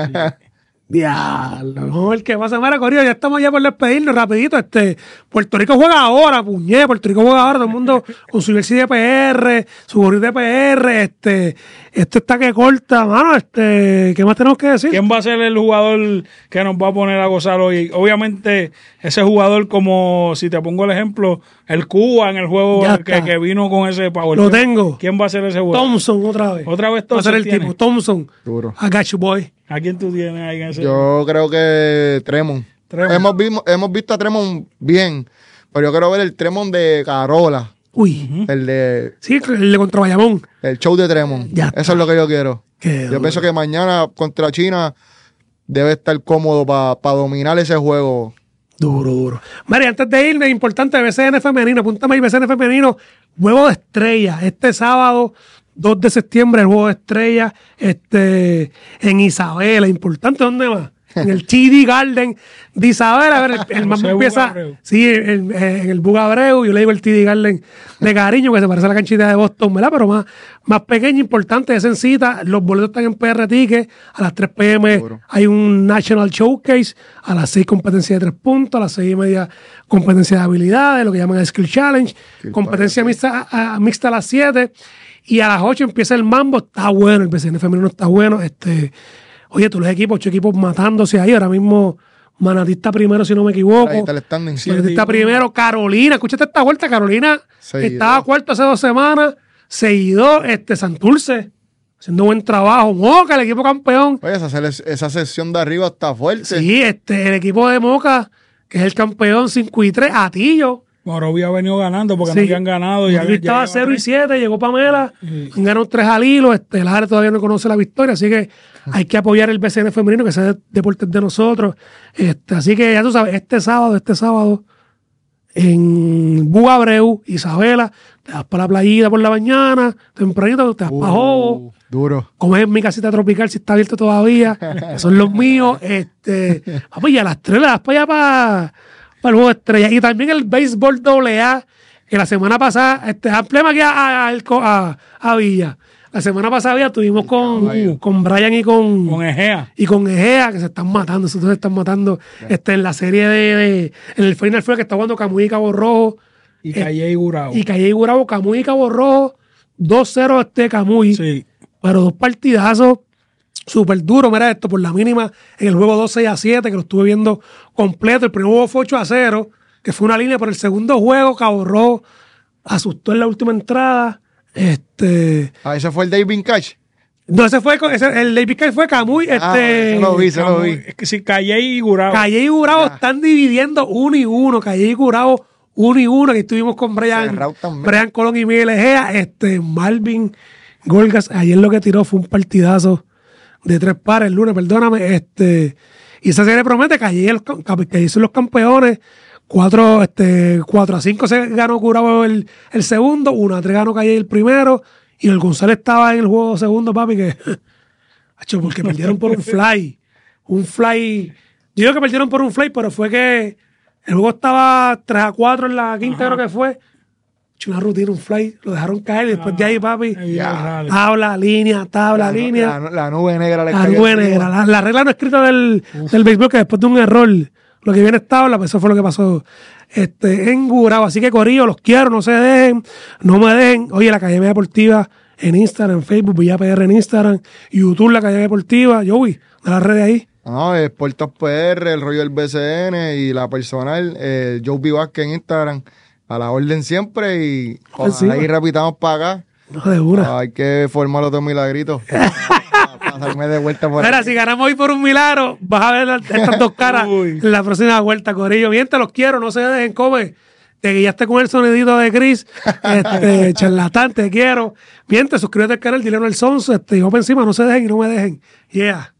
Diablo, vamos a ver qué pasa. Mira, Corillo, ya estamos ya por despedirnos rapidito. Puerto Rico juega ahora, puñet. Puerto Rico juega ahora, todo el mundo con su jersey de PR, su gorrito de PR. Esto está que corta, mano. ¿Qué más tenemos que decir? ¿Quién va a ser el jugador que nos va a poner a gozar hoy? Obviamente, ese jugador, como si te pongo el ejemplo, el Cuba en el juego que vino con ese power. Lo tengo. ¿Quién va a ser ese jugador? Thompson, otra vez. Otra vez Thompson. Va a ser el tiene. tipo, Thompson. Duro. I got you, boy. ¿A quién tú tienes ahí en ese? Yo creo que Tremont. Hemos visto a Tremont bien, pero yo quiero ver el Tremont de Carola. Uy. Sí, el de contra Bayamón. El show de Tremont. Eso es lo que yo quiero. Yo pienso que mañana contra China debe estar cómodo para dominar ese juego. Duro. María, antes de irme, importante, BCN femenino. Apúntame ahí, BCN femenino. Juego de estrella. Este sábado, 2 de septiembre, el juego de estrella en Isabela. Importante, ¿dónde va? en el TD Garden de Isabela. A ver, el mambo José empieza. Bugabreu. Sí, en el Bugabreu. Yo le digo el TD Garden de cariño, que se parece a la canchita de Boston, ¿verdad? Pero más pequeña, importante, es sencita. Los boletos están en PR Ticket. A las 3 p.m. Seguro. hay un National Showcase. A las 6 competencia de 3 puntos. A las 6:30 competencia de habilidades, lo que llaman el Skill Challenge. Competencia mixta a las 7. Y a las 8 empieza el mambo. Está bueno, el BCN femenino está bueno. Oye, todos los equipos, 8 equipos matándose ahí. Ahora mismo Manatí está primero, si no me equivoco. Ahí está el standing. Manatí está primero. Carolina, escúchate esta vuelta. Carolina Seguidor. estaba cuarto hace 2 semanas. Seguidor, Santurce, haciendo buen trabajo. Moca, el equipo campeón. Oye, esa sección de arriba está fuerte. Sí, el equipo de Moca, que es el campeón 5-3, Atillo. Morovia ha venido ganando porque Sí. no habían ganado. Morovia estaba 0-7, llegó Pamela, ganaron 3 al hilo. Lara todavía no conoce la victoria, así que hay que apoyar el BCN femenino, que ese deporte es de nosotros. Así que ya tú sabes, este sábado, en Bugabreu, Isabela, te vas para la playita por la mañana, tempranito, te vas para Jobo. Duro. Comes en mi casita tropical si está abierto todavía, que son los míos. Papi, y a las 3 le das para allá para el juego de estrella. Y también el béisbol AA, que la semana pasada, ampliamos aquí a Villa. La semana pasada ya estuvimos con Brian y Con Egea. con Egea, que se están matando, esos dos se están matando. En la serie en el Final Four que está jugando Camuy y Cabo Rojo. Y Calle y Gurabo. Y Calle y Gurabo, Camuy y Cabo Rojo, 2-0 Camuy. Sí. Pero 2 partidazos súper duros. Mira esto, por la mínima, en el juego 2-6-7, que lo estuve viendo completo. El primer juego fue 8-0, que fue una línea. Por el segundo juego, Cabo Rojo asustó en la última entrada. Ese fue el David Cash. No, el David Kyle fue Camuy. Se lo vi. Es que sí, Calle y Gurabo. Calle y Gurabo están dividiendo 1-1. Calle y Gurabo 1-1. Aquí estuvimos con Cerrado también. Brian Colón y Miguel Egea. Marvin Golgas, ayer lo que tiró fue un partidazo de 3 pares el lunes, perdóname. Y esa serie promete que ayer son los campeones. 4-5 se ganó Gurabo el segundo, 1-3 ganó Calle el primero. Y el González estaba en el juego segundo, papi, que Hacho, porque perdieron por un fly. Un fly. Yo digo que perdieron por un fly, pero fue que el juego estaba 3-4 en la quinta, creo que fue. Hecho una rutina, un fly, lo dejaron caer y después de ahí, papi, tabla, línea. La nube negra. La nube negra. La regla no escrita del béisbol, que después de un error, lo que viene es tabla, pues eso fue lo que pasó en Gurabo. Así que, corillo, los quiero, no se dejen, no me dejen. Oye, la Academia Deportiva en Instagram, en Facebook, VillaPR en Instagram, YouTube, la Academia Deportiva. Joey, de las redes ahí. No, Sportos PR, el rollo del BCN y la personal, Joe Vivasque en Instagram. A la orden siempre y ojalá y repitamos para acá. No, de una. Hay que formar otros milagritos. Pasarme de vuelta por Mira, aquí. si ganamos hoy por un milagro, vas a ver estas dos caras en la próxima vuelta, corillo. Bien, te los quiero, no se dejen, come. Te guiaste con el sonidito de Chris, charlatán, te quiero. Bien, te suscríbete al canal, dile no el sonso, yo por encima, no se dejen y no me dejen. Yeah.